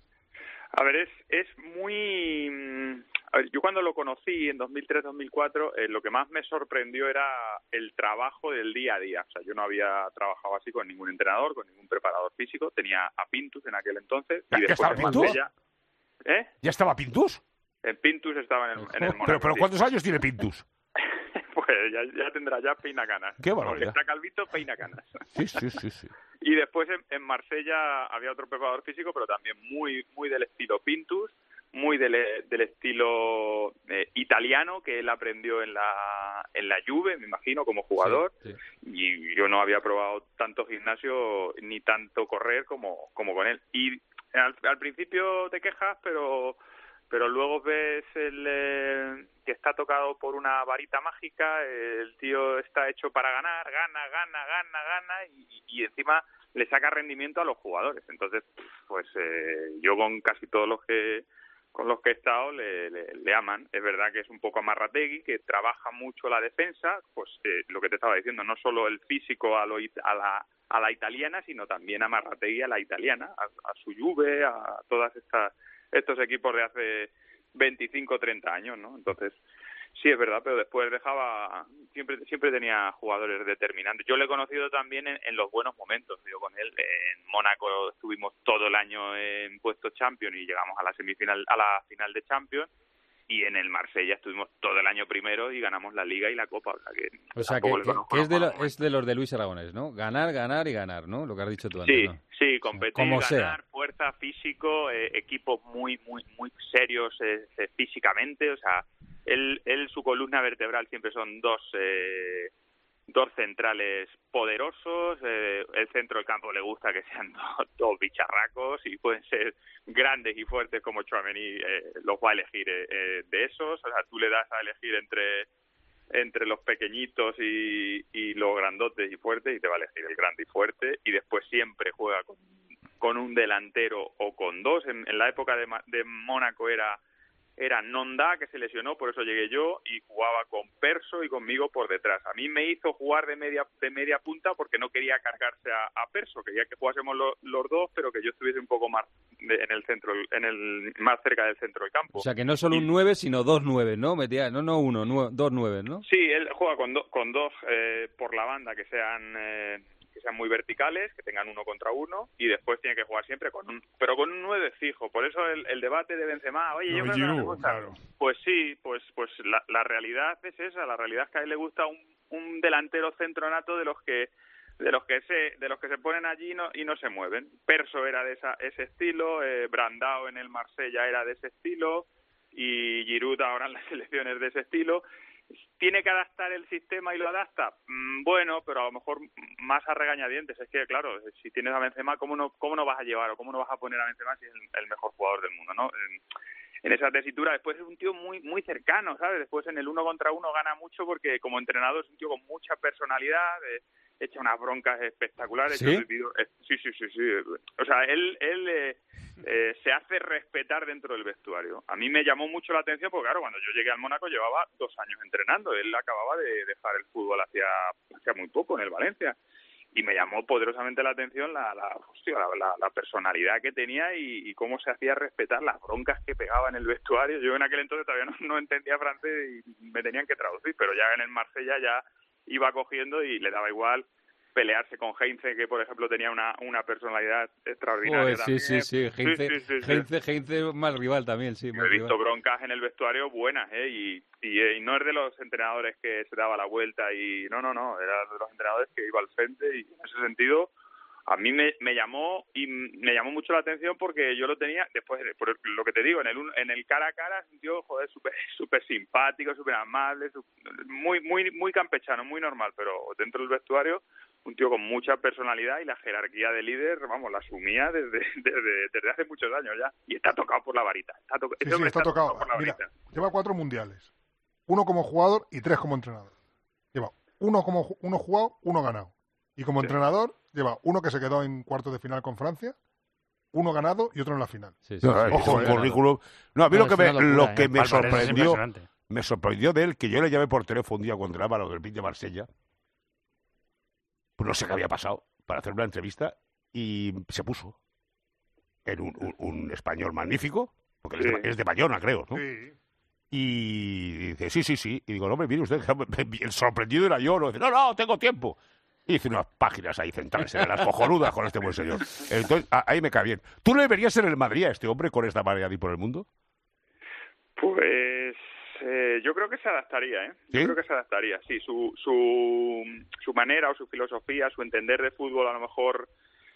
A ver, es es muy... mm, a ver, yo cuando lo conocí en dos mil tres dos mil cuatro, eh, lo que más me sorprendió era el trabajo del día a día. O sea, yo no había trabajado así con ningún entrenador, con ningún preparador físico. Tenía a Pintus en aquel entonces. ¿Ya- Y ya después estaba en Pintus? Marsella- ¿Eh? ¿Ya estaba Pintus? En Pintus estaba en el, en el Mónaco, Pero, pero sí. ¿cuántos años tiene Pintus? Pues ya, ya tendrá, ya peina canas. Qué Porque barbaridad. está calvito, peina canas. Sí, sí, sí, sí. Y después en, en Marsella había otro preparador físico, pero también muy muy del estilo Pintus, muy del, del estilo eh, italiano que él aprendió en la en la Juve, me imagino, como jugador. Sí, Y yo no había probado tanto gimnasio ni tanto correr como, como con él. Y al, al principio te quejas, pero pero luego ves el, eh, que está tocado por una varita mágica, el tío está hecho para ganar, gana, gana, gana, gana, y, y encima le saca rendimiento a los jugadores. Entonces, pues eh, yo con casi todos los que con los que he estado le, le, le aman. Es verdad que es un poco amarrategui, que trabaja mucho la defensa, pues eh, lo que te estaba diciendo, no solo el físico a, lo, it- a la a la italiana, sino también amarrategui a la italiana, a, a su Juve, a todas estas estos equipos de hace veinticinco o treinta años, ¿no? Entonces, sí es verdad, pero después dejaba, siempre siempre tenía jugadores determinantes. Yo le he conocido también en, en los buenos momentos. Yo con él en Mónaco estuvimos todo el año en puestos Champions y llegamos a la semifinal, a la final de Champions, y en el Marsella estuvimos todo el año primero y ganamos la Liga y la Copa. O sea que, O sea, que, tampoco le que- conozco que es, de los lo- es de los de Luis Aragonés, ¿no? Ganar, ganar y ganar, ¿no? Lo que has dicho tú antes, Sí, ¿no? sí, competir, Como ganar, sea. fuerza, físico, eh, equipos muy, muy, muy serios eh, eh, físicamente. O sea, él, él, su columna vertebral siempre son dos, eh, dos centrales poderosos. Eh, el centro del campo le gusta que sean dos, dos bicharracos y pueden ser grandes y fuertes como Tchouaméni, eh, los va a elegir eh, eh, de esos. O sea, tú le das a elegir entre entre los pequeñitos y, y los grandotes y fuertes y te va a elegir el grande y fuerte, y después siempre juega con, con un delantero o con dos. En, en la época de, Ma- de Mónaco era era Nonda, que se lesionó, por eso llegué yo, y jugaba con Perso y conmigo por detrás. A mí me hizo jugar de media de media punta porque no quería cargarse a, a Perso, quería que jugásemos lo- los dos, pero que yo estuviese un poco más de- en el centro, en el más cerca del centro del campo. O sea, que no solo un nueve, sino dos nueve, ¿no? Metía, no, no uno, nue- dos nueve, ¿no? Sí, él juega con, do- con dos eh, por la banda que sean eh, que sean muy verticales, que tengan uno contra uno, y después tiene que jugar siempre con un, pero con un nueve fijo. Por eso el, el debate de Benzema, oye, yo No, creo que no me Giroud, gusta. claro. Pues sí, pues pues la, la realidad es esa, la realidad es que a él le gusta un, un delantero centronato de los que de los que se de los que se ponen allí y no, y no se mueven. Perso era de esa, ese estilo, eh, Brandao en el Marsella era de ese estilo, y Giroud ahora en las selecciones de ese estilo. ¿Tiene que adaptar el sistema y lo adapta? Mm, bueno, pero a lo mejor más a regañadientes. Es que, claro, si tienes a Benzema, ¿cómo no, cómo no vas a llevar o cómo no vas a poner a Benzema si es el, el mejor jugador del mundo, ¿no? Eh, en esa tesitura. Después es un tío muy muy cercano, ¿sabes? Después en el uno contra uno gana mucho porque como entrenador es un tío con mucha personalidad, eh, echa unas broncas espectaculares. ¿Sí? Eh, sí, sí, sí, sí. O sea, él, él eh, eh, se hace respetar dentro del vestuario. A mí me llamó mucho la atención porque, claro, cuando yo llegué al Mónaco llevaba dos años entrenando. Él acababa de dejar el fútbol hacía, hacía muy poco en el Valencia. Y me llamó poderosamente la atención la, la, hostia, la, la, la personalidad que tenía y, y cómo se hacía respetar, las broncas que pegaba en el vestuario. Yo en aquel entonces todavía no, no entendía francés y me tenían que traducir, pero ya en el Marsella ya iba cogiendo y le daba igual pelearse con Heinze, que por ejemplo tenía una, una personalidad extraordinaria. Oh, sí, también. sí, sí, Heinze, sí, sí, sí, Heinze, Heinze mal rival también, sí. He visto broncas en el vestuario buenas, ¿eh? Y, y, y no es de los entrenadores que se daba la vuelta y no, no, no, era de los entrenadores que iba al frente y en ese sentido a mí me, me llamó y me llamó mucho la atención porque yo lo tenía, después, por lo que te digo, en el en el cara a cara, un tío, joder, súper súper simpático, súper amable, super, muy, muy, muy campechano, muy normal, pero dentro del vestuario un tío con mucha personalidad y la jerarquía de líder, vamos, la asumía desde, desde, desde hace muchos años ya. Y está tocado por la varita. Está, to- Sí, ese sí, hombre está, está tocado. por la Mira, varita. lleva cuatro mundiales. Uno como jugador y tres como entrenador. Lleva uno como ju- uno jugado, uno ganado. Y como Sí. entrenador lleva uno que se quedó en cuartos de final con Francia, uno ganado y otro en la final. Sí, sí, No, sí. es Ojo, un eh. currículum. No, a mí No, lo que es me, una locura, lo ¿eh? que me Palmarés es sorprendió, impresionante. me sorprendió de él, que yo le llamé por teléfono un día cuando entraba a lo del Olympique de Marsella. Pues no sé qué había pasado, para hacer una entrevista, y se puso en un, un- un español magnífico, porque él es, de, Sí. es de Bayona, creo, ¿no? Sí. Y dice, sí, sí, sí. Y digo, no, hombre, mire usted, el sorprendido era yo. No, dice, no, no, tengo tiempo. Y hice unas páginas ahí centrales en las cojonudas con este buen señor. Entonces, a- ahí me cae bien. ¿Tú le verías en el Madrid a este hombre con esta manera de ir por el mundo? Pues eh, yo creo que se adaptaría, ¿eh? Yo ¿Sí? creo que se adaptaría, sí. Su, su, su manera o su filosofía, su entender de fútbol a lo mejor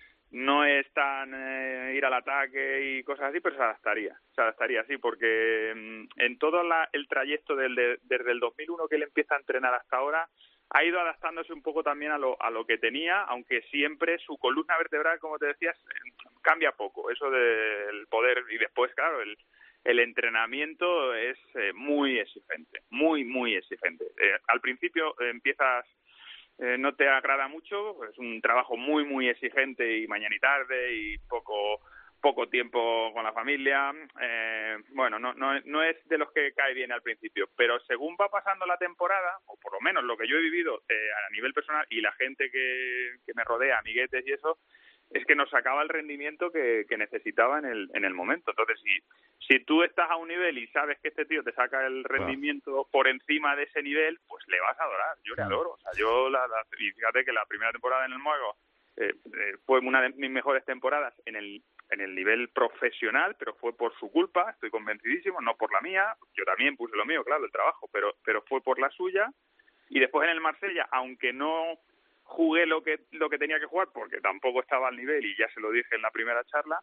no es tan eh, ir al ataque y cosas así, pero se adaptaría, se adaptaría, sí, porque mm, en todo la, el trayecto del, de- desde el dos mil uno que él empieza a entrenar hasta ahora, ha ido adaptándose un poco también a lo, a lo que tenía, aunque siempre su columna vertebral, como te decías, eh, cambia poco, eso del poder, y después, claro, el, el entrenamiento es eh, muy exigente, muy, muy exigente. Eh, al principio eh, empiezas... Eh, no te agrada mucho, es un trabajo muy, muy exigente y mañana y tarde y poco poco tiempo con la familia. Eh, bueno, no, no, no es de los que cae bien al principio, pero según va pasando la temporada, o por lo menos lo que yo he vivido eh, a nivel personal y la gente que, que me rodea, amiguetes y eso, es que nos sacaba el rendimiento que, que necesitaba en el, en el momento. Entonces, si, si tú estás a un nivel y sabes que este tío te saca el rendimiento por encima de ese nivel, pues le vas a adorar. Yo le adoro. O sea, yo, la, la- y fíjate que la primera temporada en el Mónaco eh, eh, fue una de mis mejores temporadas en el, en el nivel profesional, pero fue por su culpa, estoy convencidísimo, no por la mía. Yo también puse lo mío, claro, el trabajo, pero, pero fue por la suya. Y después en el Marsella, aunque no jugué lo que lo que tenía que jugar porque tampoco estaba al nivel y ya se lo dije en la primera charla,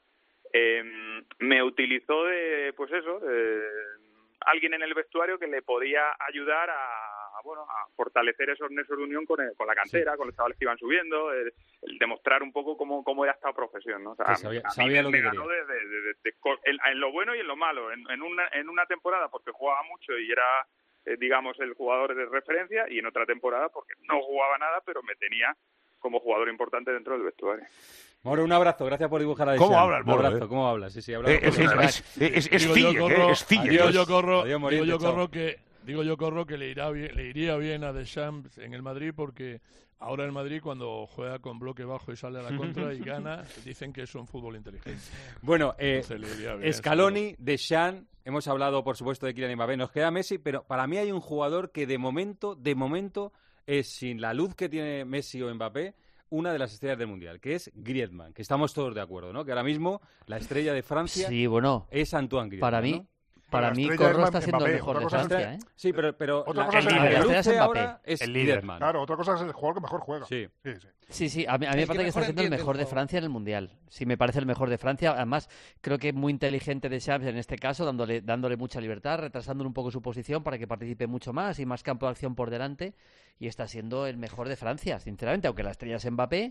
eh, me utilizó de, pues eso, de alguien en el vestuario que le podía ayudar a, a, bueno, a fortalecer esos nexos de unión con, el- con la cantera, Sí. con los chavales que iban subiendo, el, el demostrar un poco cómo, cómo era esta profesión, ¿no? O sea, Que sabía- a mí sabía me, lo me que ganó quería. de- de- de- de- co- en, en lo bueno y en lo malo. En, en, una, en una temporada porque jugaba mucho y era, eh, digamos, el jugador de referencia, y en otra temporada porque no jugaba nada, pero me tenía como jugador importante dentro del vestuario. Moro, un abrazo, gracias por dibujar a ¿Cómo Deschamps. habla el Un Moro, abrazo, eh? ¿cómo habla? Sí, sí, habla. Eh, es- es- es- es- es Digo yo Cille, corro- ¿eh? Es Cille. digo Adiós. yo corro, Adiós, digo Moriente, yo chao. corro que digo yo corro que le irá bien, le iría bien a Deschamps en el Madrid, porque ahora el Madrid cuando juega con bloque bajo y sale a la contra y gana, dicen que es un fútbol inteligente. Bueno, eh, Entonces le iría bien, Scaloni, Deschamps, hemos hablado por supuesto de Kylian Mbappé, nos queda Messi, pero para mí hay un jugador que de momento, de momento, es sin la luz que tiene Messi o Mbappé, una de las estrellas del Mundial, que es Griezmann, que estamos todos de acuerdo, ¿no? Que ahora mismo la estrella de Francia Sí, bueno, es Antoine Griezmann, para mí, ¿no? para la mí estrella Corro es está siendo el Mbappé, mejor otra de cosa es Francia, ¿eh? Sí, pero, pero Otra la, cosa es el el que líder. luce La estrella es ahora Mbappé. es El líder. Griezmann. Claro, otra cosa es el jugador que mejor juega. Sí. Sí, sí. Sí, sí, a mí, a mí me El que parece que está mejor siendo el entiende el mejor de juego. Francia en el Mundial. Sí, me parece el mejor de Francia. Además, creo que muy inteligente de Champs en este caso, dándole, dándole mucha libertad, retrasándole un poco su posición para que participe mucho más y más campo de acción por delante. Y está siendo el mejor de Francia, sinceramente, aunque la estrella es Mbappé,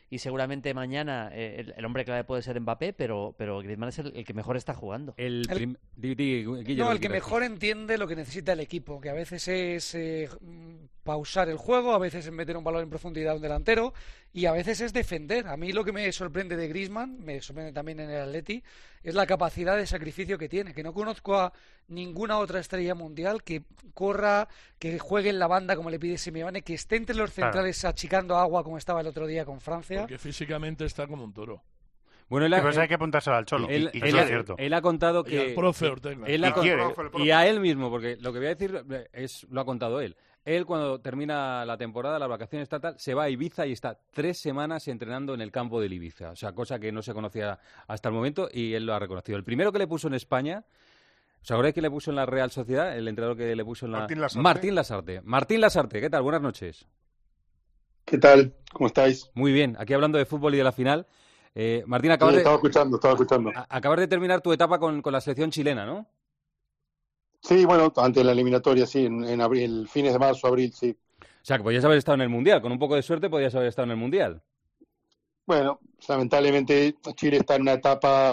y seguramente mañana eh, el, el hombre clave puede ser Mbappé, pero, pero Griezmann es el, el que mejor está jugando. El, prim... di, di, Guillermo, no, el que mejor entiende lo que necesita el equipo, que a veces es eh, pausar el juego, a veces es meter un balón en profundidad a un delantero y a veces es defender. A mí lo que me sorprende de Griezmann, me sorprende también en el Atleti, es la capacidad de sacrificio que tiene, que no conozco a ninguna otra estrella mundial que corra, que juegue en la banda como le pide Simeone, que esté entre los centrales claro. achicando agua como estaba el otro día con Francia. Porque físicamente está como un toro. Bueno, él ha, sí, pues hay que apuntárselo al Cholo. Él, y, y él, es cierto. Él ha contado que... Y al profe Ortega. Él ha, y, profe, y a él mismo, porque lo que voy a decir es lo ha contado él. Él, cuando termina la temporada, la vacación estatal, se va a Ibiza y está tres semanas entrenando en el campo del Ibiza. O sea, cosa que no se conocía hasta el momento y él lo ha reconocido. El primero que le puso en España... ¿Os acordáis que le puso en la Real Sociedad? El entrenador que le puso en la... Martín Lasarte. Martín Lasarte. Martín Lasarte, ¿qué tal? Buenas noches. ¿Qué tal? ¿Cómo estáis? Muy bien. Aquí hablando de fútbol y de la final. Eh, Martín, acabas sí, de... estaba escuchando, estaba escuchando. Acabas de terminar tu etapa con, con la selección chilena, ¿no? Sí, bueno, antes de la eliminatoria, sí, en, en abril, fines de marzo, abril, sí. O sea, que podías haber estado en el Mundial. Con un poco de suerte podías haber estado en el Mundial. Bueno, lamentablemente Chile está en una etapa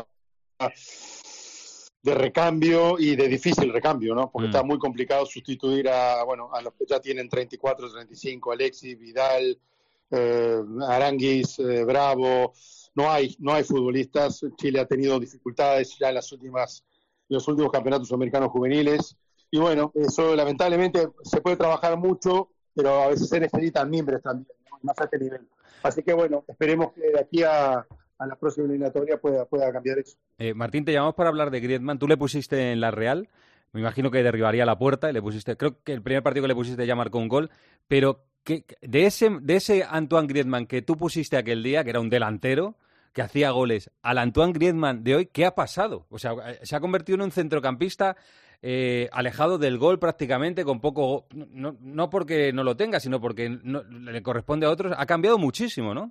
de recambio y de difícil recambio, ¿no? Porque mm. está muy complicado sustituir a, bueno, a los que ya tienen treinta y cuatro, treinta y cinco, Alexis, Vidal, eh, Aranguis, eh, Bravo. No hay, no hay futbolistas. Chile ha tenido dificultades ya en las últimas, en los últimos campeonatos americanos juveniles. Y bueno, eso lamentablemente se puede trabajar mucho, pero a veces se necesitan miembros también, ¿no? Más a este nivel. Así que bueno, esperemos que de aquí a, a la próxima eliminatoria pueda, pueda cambiar eso. Eh, Martín, te llamamos para hablar de Griezmann. Tú le pusiste en la Real, me imagino que derribaría la puerta y le pusiste, creo que el primer partido que le pusiste ya marcó un gol, pero que, de ese de ese Antoine Griezmann que tú pusiste aquel día, que era un delantero, que hacía goles, al Antoine Griezmann de hoy, ¿qué ha pasado? O sea, se ha convertido en un centrocampista eh, alejado del gol prácticamente, con poco, no, no porque no lo tenga, sino porque no, le corresponde a otros. Ha cambiado muchísimo, ¿no?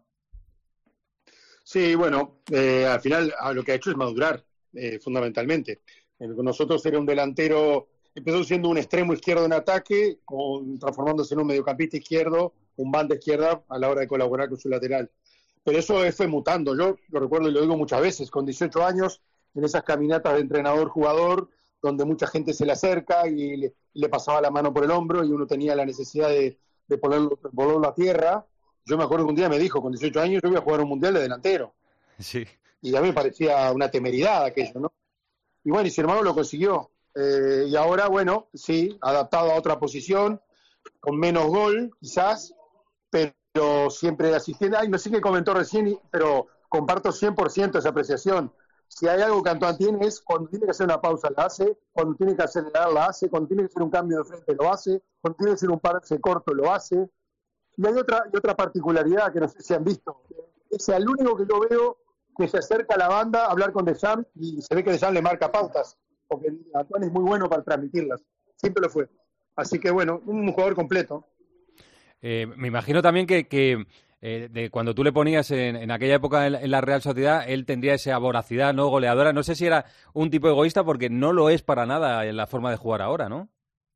Sí, bueno, eh, al final lo que ha hecho es madurar, eh, fundamentalmente. Eh, con nosotros era un delantero, empezó siendo un extremo izquierdo en ataque, con, transformándose en un mediocampista izquierdo, un banda izquierda a la hora de colaborar con su lateral. Pero eso fue mutando. Yo lo recuerdo y lo digo muchas veces, con dieciocho años, en esas caminatas de entrenador-jugador, donde mucha gente se le acerca y le, le pasaba la mano por el hombro y uno tenía la necesidad de, de ponerlo, ponerlo a tierra. Yo me acuerdo que un día me dijo, con dieciocho años yo voy a jugar un mundial de delantero. Sí. Y a mí me parecía una temeridad aquello, ¿no? Y bueno, y su hermano lo consiguió. Eh, y ahora, bueno, sí, adaptado a otra posición, con menos gol, quizás, pero siempre asistiendo. Ay, no sé qué comentó recién, pero comparto cien por ciento esa apreciación. Si hay algo que Antoine tiene es cuando tiene que hacer una pausa la hace, cuando tiene que acelerar la hace, cuando tiene que hacer un cambio de frente lo hace, cuando tiene que hacer un pase corto lo hace. Y hay otra, y otra particularidad que no sé si han visto. Es el único que yo veo que se acerca a la banda a hablar con Deschamps y se ve que Deschamps le marca pautas, porque Antoine es muy bueno para transmitirlas. Siempre lo fue. Así que bueno, un jugador completo. Eh, me imagino también que, que eh, de cuando tú le ponías en, en aquella época en, en la Real Sociedad, él tendría esa voracidad, ¿no? Goleadora. No sé si era un tipo egoísta, porque no lo es para nada en la forma de jugar ahora, ¿no?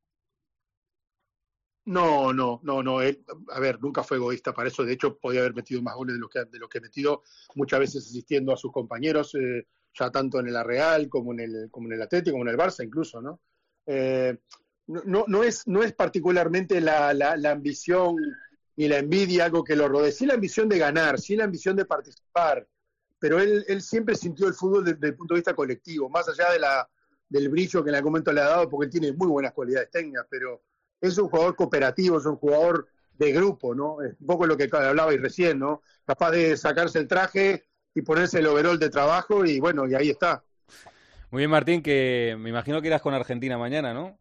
No, no, no, no. Él, a ver, nunca fue egoísta para eso. De hecho, podía haber metido más goles de los que, de los que ha metido, muchas veces asistiendo a sus compañeros, eh, ya tanto en la Real como en el, como en el Atlético, como en el Barça incluso, ¿no? Eh, no, no, es, no es particularmente la, la, la ambición ni la envidia algo que lo rodee. Sí la ambición de ganar, sí la ambición de participar, pero él, él siempre sintió el fútbol desde, desde el punto de vista colectivo, más allá de la, del brillo que en algún momento le ha dado, porque él tiene muy buenas cualidades técnicas, pero es un jugador cooperativo, es un jugador de grupo, ¿no? Es un poco lo que hablabais recién, ¿no? Capaz de sacarse el traje y ponerse el overol de trabajo y bueno, y ahí está. Muy bien, Martín, que me imagino que irás con Argentina mañana, ¿no?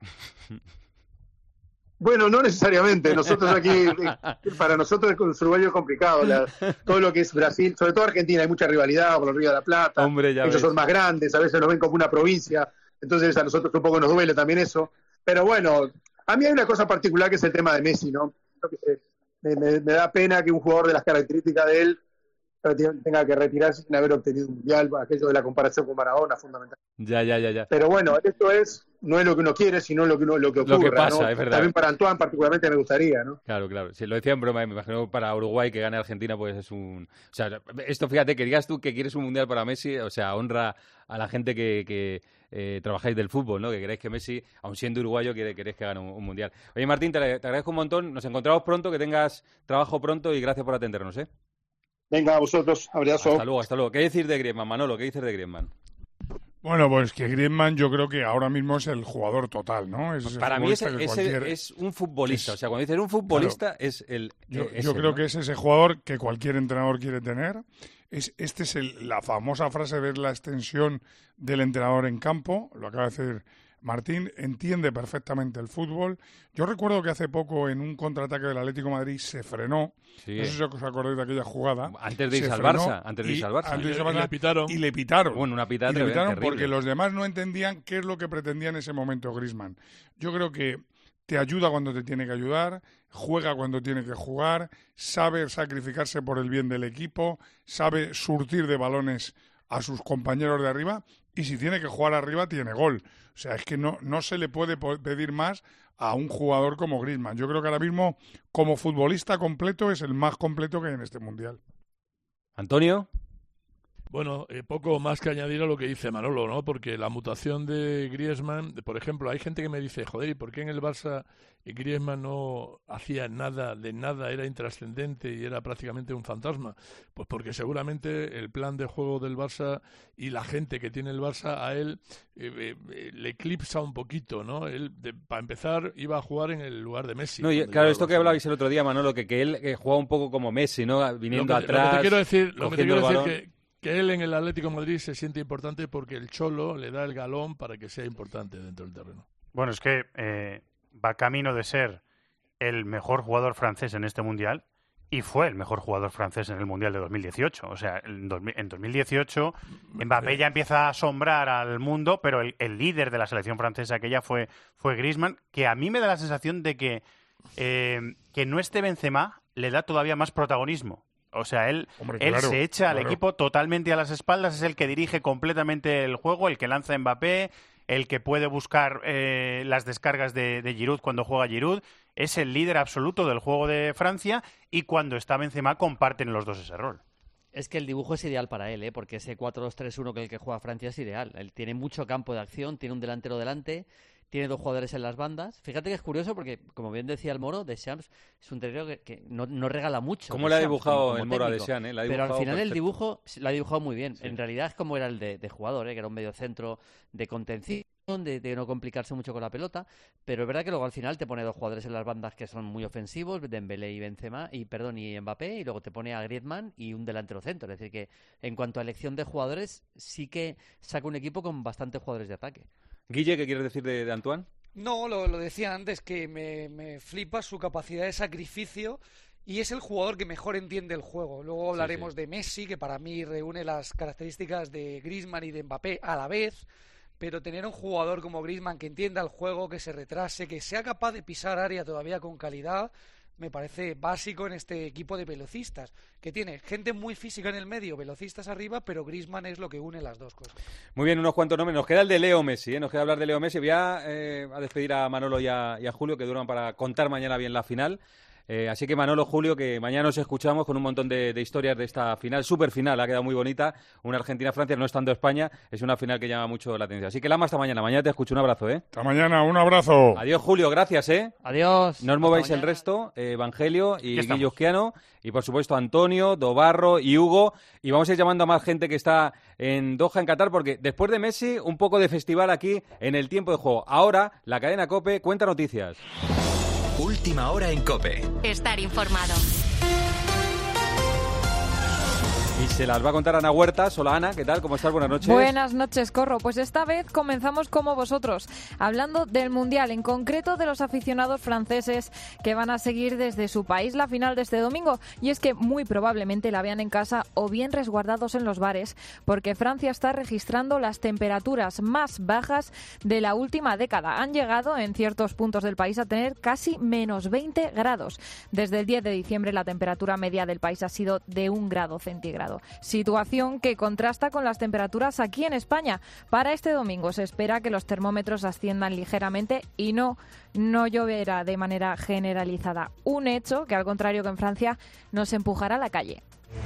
Bueno, no necesariamente. Nosotros aquí, para nosotros el uruguayo es complicado. La, todo lo que es Brasil, sobre todo Argentina, hay mucha rivalidad por el Río de la Plata. Hombre, ya Ellos ves. son más grandes, a veces nos ven como una provincia. Entonces a nosotros un poco nos duele también eso. Pero bueno, a mí hay una cosa particular que es el tema de Messi, ¿no? Me, me, me da pena que un jugador de las características de él tenga que retirarse sin haber obtenido un mundial, aquello de la comparación con Maradona, fundamental. Ya, ya, ya, ya. Pero bueno, esto es, no es lo que uno quiere, sino lo que uno, lo que ocurre. Lo que pasa, ¿no? es verdad. También para Antoine particularmente me gustaría, ¿no? Claro, claro. Si lo decía en broma, me imagino para Uruguay que gane Argentina, pues es un... O sea, esto fíjate, que digas tú que quieres un mundial para Messi, o sea, honra a la gente que... que eh, trabajáis del fútbol, ¿no? Que queréis que Messi, aun siendo uruguayo, quiere, queréis que gane un, un mundial. Oye, Martín, te, te agradezco un montón. Nos encontramos pronto, que tengas trabajo pronto y gracias por atendernos, ¿eh? Venga, a vosotros, abrazo. Hasta luego, hasta luego. ¿Qué decir de Griezmann, Manolo? ¿Qué dices de Griezmann? Bueno, pues que Griezmann yo creo que ahora mismo es el jugador total, ¿no? Es Para mí es, es, cualquier... es un futbolista. Es... O sea, cuando dices un futbolista, claro, es el... Yo, es yo el, creo ¿no? que es ese jugador que cualquier entrenador quiere tener. Es, este es el, la famosa frase, ver la extensión del entrenador en campo. Lo acaba de decir Martín. Entiende perfectamente el fútbol. Yo recuerdo que hace poco en un contraataque del Atlético de Madrid se frenó. Sí. No sé si os acordáis de aquella jugada. Antes de irse al Barça. Antes de irse al Barça. Antes de y, y le pitaron. Y le pitaron. Bueno, una pitada y le pitaron terrible. Porque los demás no entendían qué es lo que pretendía en ese momento Griezmann. Yo creo que te ayuda cuando te tiene que ayudar, juega cuando tiene que jugar, sabe sacrificarse por el bien del equipo, sabe surtir de balones a sus compañeros de arriba y si tiene que jugar arriba tiene gol. O sea, es que no, no se le puede pedir más a un jugador como Griezmann. Yo creo que ahora mismo, como futbolista completo, es el más completo que hay en este Mundial. Antonio. Bueno, eh, poco más que añadir a lo que dice Manolo, ¿no? Porque la mutación de Griezmann, por ejemplo, hay gente que me dice, joder, ¿y por qué en el Barça Griezmann no hacía nada, de nada, era intrascendente y era prácticamente un fantasma? Pues porque seguramente el plan de juego del Barça y la gente que tiene el Barça a él eh, eh, le eclipsa un poquito, ¿no? Él, de, para empezar, iba a jugar en el lugar de Messi. No, y, claro, esto que hablabais el otro día, Manolo, que, que él eh, jugaba un poco como Messi, ¿no? Viniendo lo que, atrás, lo que te quiero decir, lo que te quiero decir que que él en el Atlético de Madrid se siente importante porque el Cholo le da el galón para que sea importante dentro del terreno. Bueno, es que eh, va camino de ser el mejor jugador francés en este Mundial y fue el mejor jugador francés en el Mundial de dos mil dieciocho. O sea, en, dos mil, en dos mil dieciocho Mbappé ya empieza a asombrar al mundo, pero el, el líder de la selección francesa aquella fue, fue Griezmann, que a mí me da la sensación de que, eh, que no esté Benzema le da todavía más protagonismo. O sea, él, Hombre, él claro, se echa al claro. equipo totalmente a las espaldas, es el que dirige completamente el juego, el que lanza a Mbappé, el que puede buscar eh, las descargas de, de Giroud cuando juega Giroud, es el líder absoluto del juego de Francia y cuando está Benzema comparten los dos ese rol. Es que el dibujo es ideal para él, ¿eh? Porque ese cuatro dos tres uno que el que juega Francia es ideal. Él tiene mucho campo de acción, tiene un delantero delante, tiene dos jugadores en las bandas. Fíjate que es curioso porque, como bien decía el Moro, Deschamps es un técnico que, que no, no regala mucho. ¿Cómo le ha dibujado como, como el Moro a Deschamps? ¿eh? Pero al final perfecto. El dibujo lo ha dibujado muy bien. Sí. En realidad es como era el de, de jugador, ¿eh? Que era un medio centro de contención, de, de no complicarse mucho con la pelota. Pero es verdad que luego al final te pone dos jugadores en las bandas que son muy ofensivos, Dembélé y Benzema, y perdón, y Mbappé, y luego te pone a Griezmann y un delantero centro. Es decir que en cuanto a elección de jugadores, sí que saca un equipo con bastantes jugadores de ataque. Guille, ¿qué quieres decir de, de Antoine? No, lo, lo decía antes, que me, me flipa su capacidad de sacrificio y es el jugador que mejor entiende el juego. Luego hablaremos sí, sí. de Messi, que para mí reúne las características de Griezmann y de Mbappé a la vez, pero tener un jugador como Griezmann que entienda el juego, que se retrase, que sea capaz de pisar área todavía con calidad, me parece básico en este equipo de velocistas, que tiene gente muy física en el medio, velocistas arriba, pero Griezmann es lo que une las dos cosas. Muy bien, unos cuantos nombres. Nos queda el de Leo Messi, ¿eh? Nos queda hablar de Leo Messi. Voy a, eh, a despedir a Manolo y a, y a Julio, que duran para contar mañana bien la final. Eh, así que Manolo, Julio, que mañana nos escuchamos con un montón de, de historias de esta final, súper final, ha quedado muy bonita, una Argentina-Francia, no estando España, es una final que llama mucho la atención. Así que Lama, hasta mañana, mañana te escucho, un abrazo, ¿eh? Hasta mañana, un abrazo. Adiós, Julio, gracias, ¿eh? Adiós. No os mováis el resto, eh, Evangelio y Guillo Uzquiano, y por supuesto Antonio, Dobarro y Hugo, y vamos a ir llamando a más gente que está en Doha, en Qatar, porque después de Messi, un poco de festival aquí en el tiempo de juego. Ahora, la cadena COPE cuenta noticias. Última hora en COPE. Estar informado. Y se las va a contar Ana Huertas. Hola Ana, ¿qué tal? ¿Cómo estás? Buenas noches. Buenas noches, Corro. Pues esta vez comenzamos como vosotros, hablando del Mundial, en concreto de los aficionados franceses que van a seguir desde su país la final de este domingo. Y es que muy probablemente la vean en casa o bien resguardados en los bares, porque Francia está registrando las temperaturas más bajas de la última década. Han llegado en ciertos puntos del país a tener casi menos veinte grados. Desde el diez de diciembre la temperatura media del país ha sido de un grado centígrado. grado. Situación que contrasta con las temperaturas aquí en España. Para este domingo se espera que los termómetros asciendan ligeramente y no, no lloverá de manera generalizada. Un hecho que, al contrario que en Francia, nos empujará a la calle.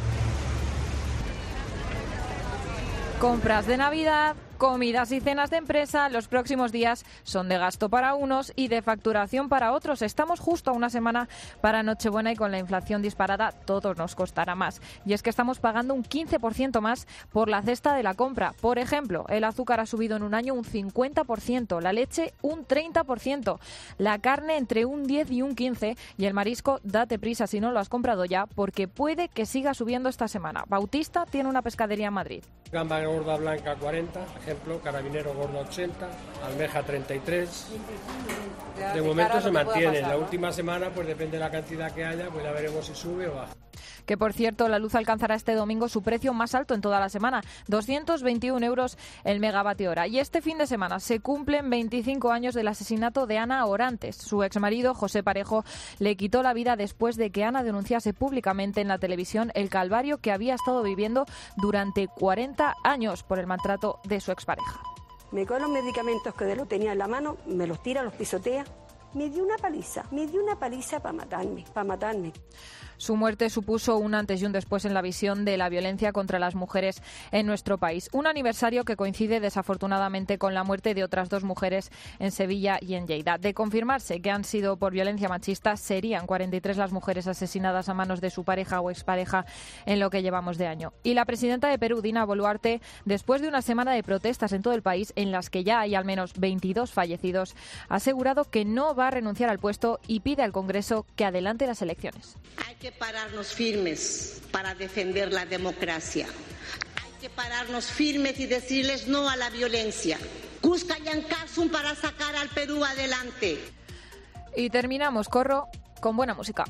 Compras de Navidad, comidas y cenas de empresa, los próximos días son de gasto para unos y de facturación para otros. Estamos justo a una semana para Nochebuena y con la inflación disparada todo nos costará más. Y es que estamos pagando un quince por ciento más por la cesta de la compra. Por ejemplo, el azúcar ha subido en un año un cincuenta por ciento, la leche un treinta por ciento, la carne entre un diez y un quince por ciento y el marisco, date prisa si no lo has comprado ya, porque puede que siga subiendo esta semana. Bautista tiene una pescadería en Madrid. Gamba gorda blanca cuarenta, ejemplo, carabinero gordo ochenta, almeja treinta y tres. De momento se mantiene. La última semana, pues depende de la cantidad que haya, pues ya veremos si sube o baja. Que, por cierto, la luz alcanzará este domingo su precio más alto en toda la semana, doscientos veintiún euros el megavatio hora. Y este fin de semana se cumplen veinticinco años del asesinato de Ana Orantes. Su exmarido, José Parejo, le quitó la vida después de que Ana denunciase públicamente en la televisión el calvario que había estado viviendo durante cuarenta años por el maltrato de su expareja. Me coge los medicamentos que lo tenía en la mano, me los tira, los pisotea. Me dio una paliza, me dio una paliza para matarme, para matarme. Su muerte supuso un antes y un después en la visión de la violencia contra las mujeres en nuestro país. Un aniversario que coincide desafortunadamente con la muerte de otras dos mujeres en Sevilla y en Lleida. De confirmarse que han sido por violencia machista, serían cuarenta y tres las mujeres asesinadas a manos de su pareja o expareja en lo que llevamos de año. Y la presidenta de Perú, Dina Boluarte, después de una semana de protestas en todo el país en las que ya hay al menos veintidós fallecidos, ha asegurado que no va a renunciar al puesto y pide al Congreso que adelante las elecciones. Hay que pararnos firmes para defender la democracia. Hay que pararnos firmes y decirles no a la violencia. Cusca Yancasum para sacar al Perú adelante. Y terminamos, Corro, con buena música.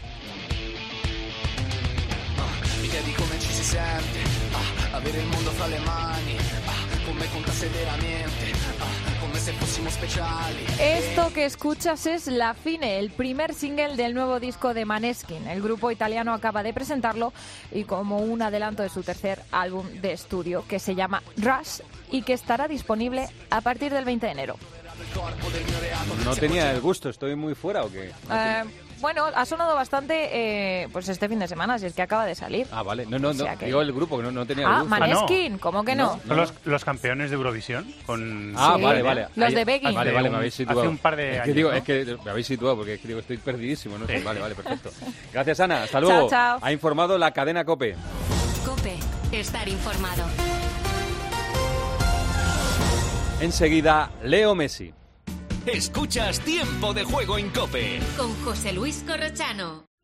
Mica di come ci si sente, ah, avere il mondo fra le mani, ah, come contasse veramente, ah, come se fossimo speciali. Esto que escuchas es La Fine, el primer single del nuevo disco de Maneskin. El grupo italiano acaba de presentarlo y como un adelanto de su tercer álbum de estudio, que se llama Rush y que estará disponible a partir del veinte de enero. No tenía el gusto, ¿estoy muy fuera o qué? Eh, bueno, ha sonado bastante eh, pues este fin de semana, si es que acaba de salir. Ah, vale. No, no, no. O sea que... Digo el grupo, que no, no tenía ah, el gusto. Maneskin, ah, no. ¿Cómo que no? no, no. Los, los campeones de Eurovisión. Con... Ah, sí, vale, vale. Los Ahí, de Begging. Vale, vale, me habéis situado. Hace un par de es que años, digo, ¿no? Es que me habéis situado porque es que digo, estoy perdidísimo. No sé. Vale, vale, perfecto. Gracias, Ana. Hasta luego. Chao, chao. Ha informado la cadena COPE. COPE. Estar informado. Enseguida, Leo Messi. Escuchas Tiempo de Juego en COPE. Con José Luis Corrochano.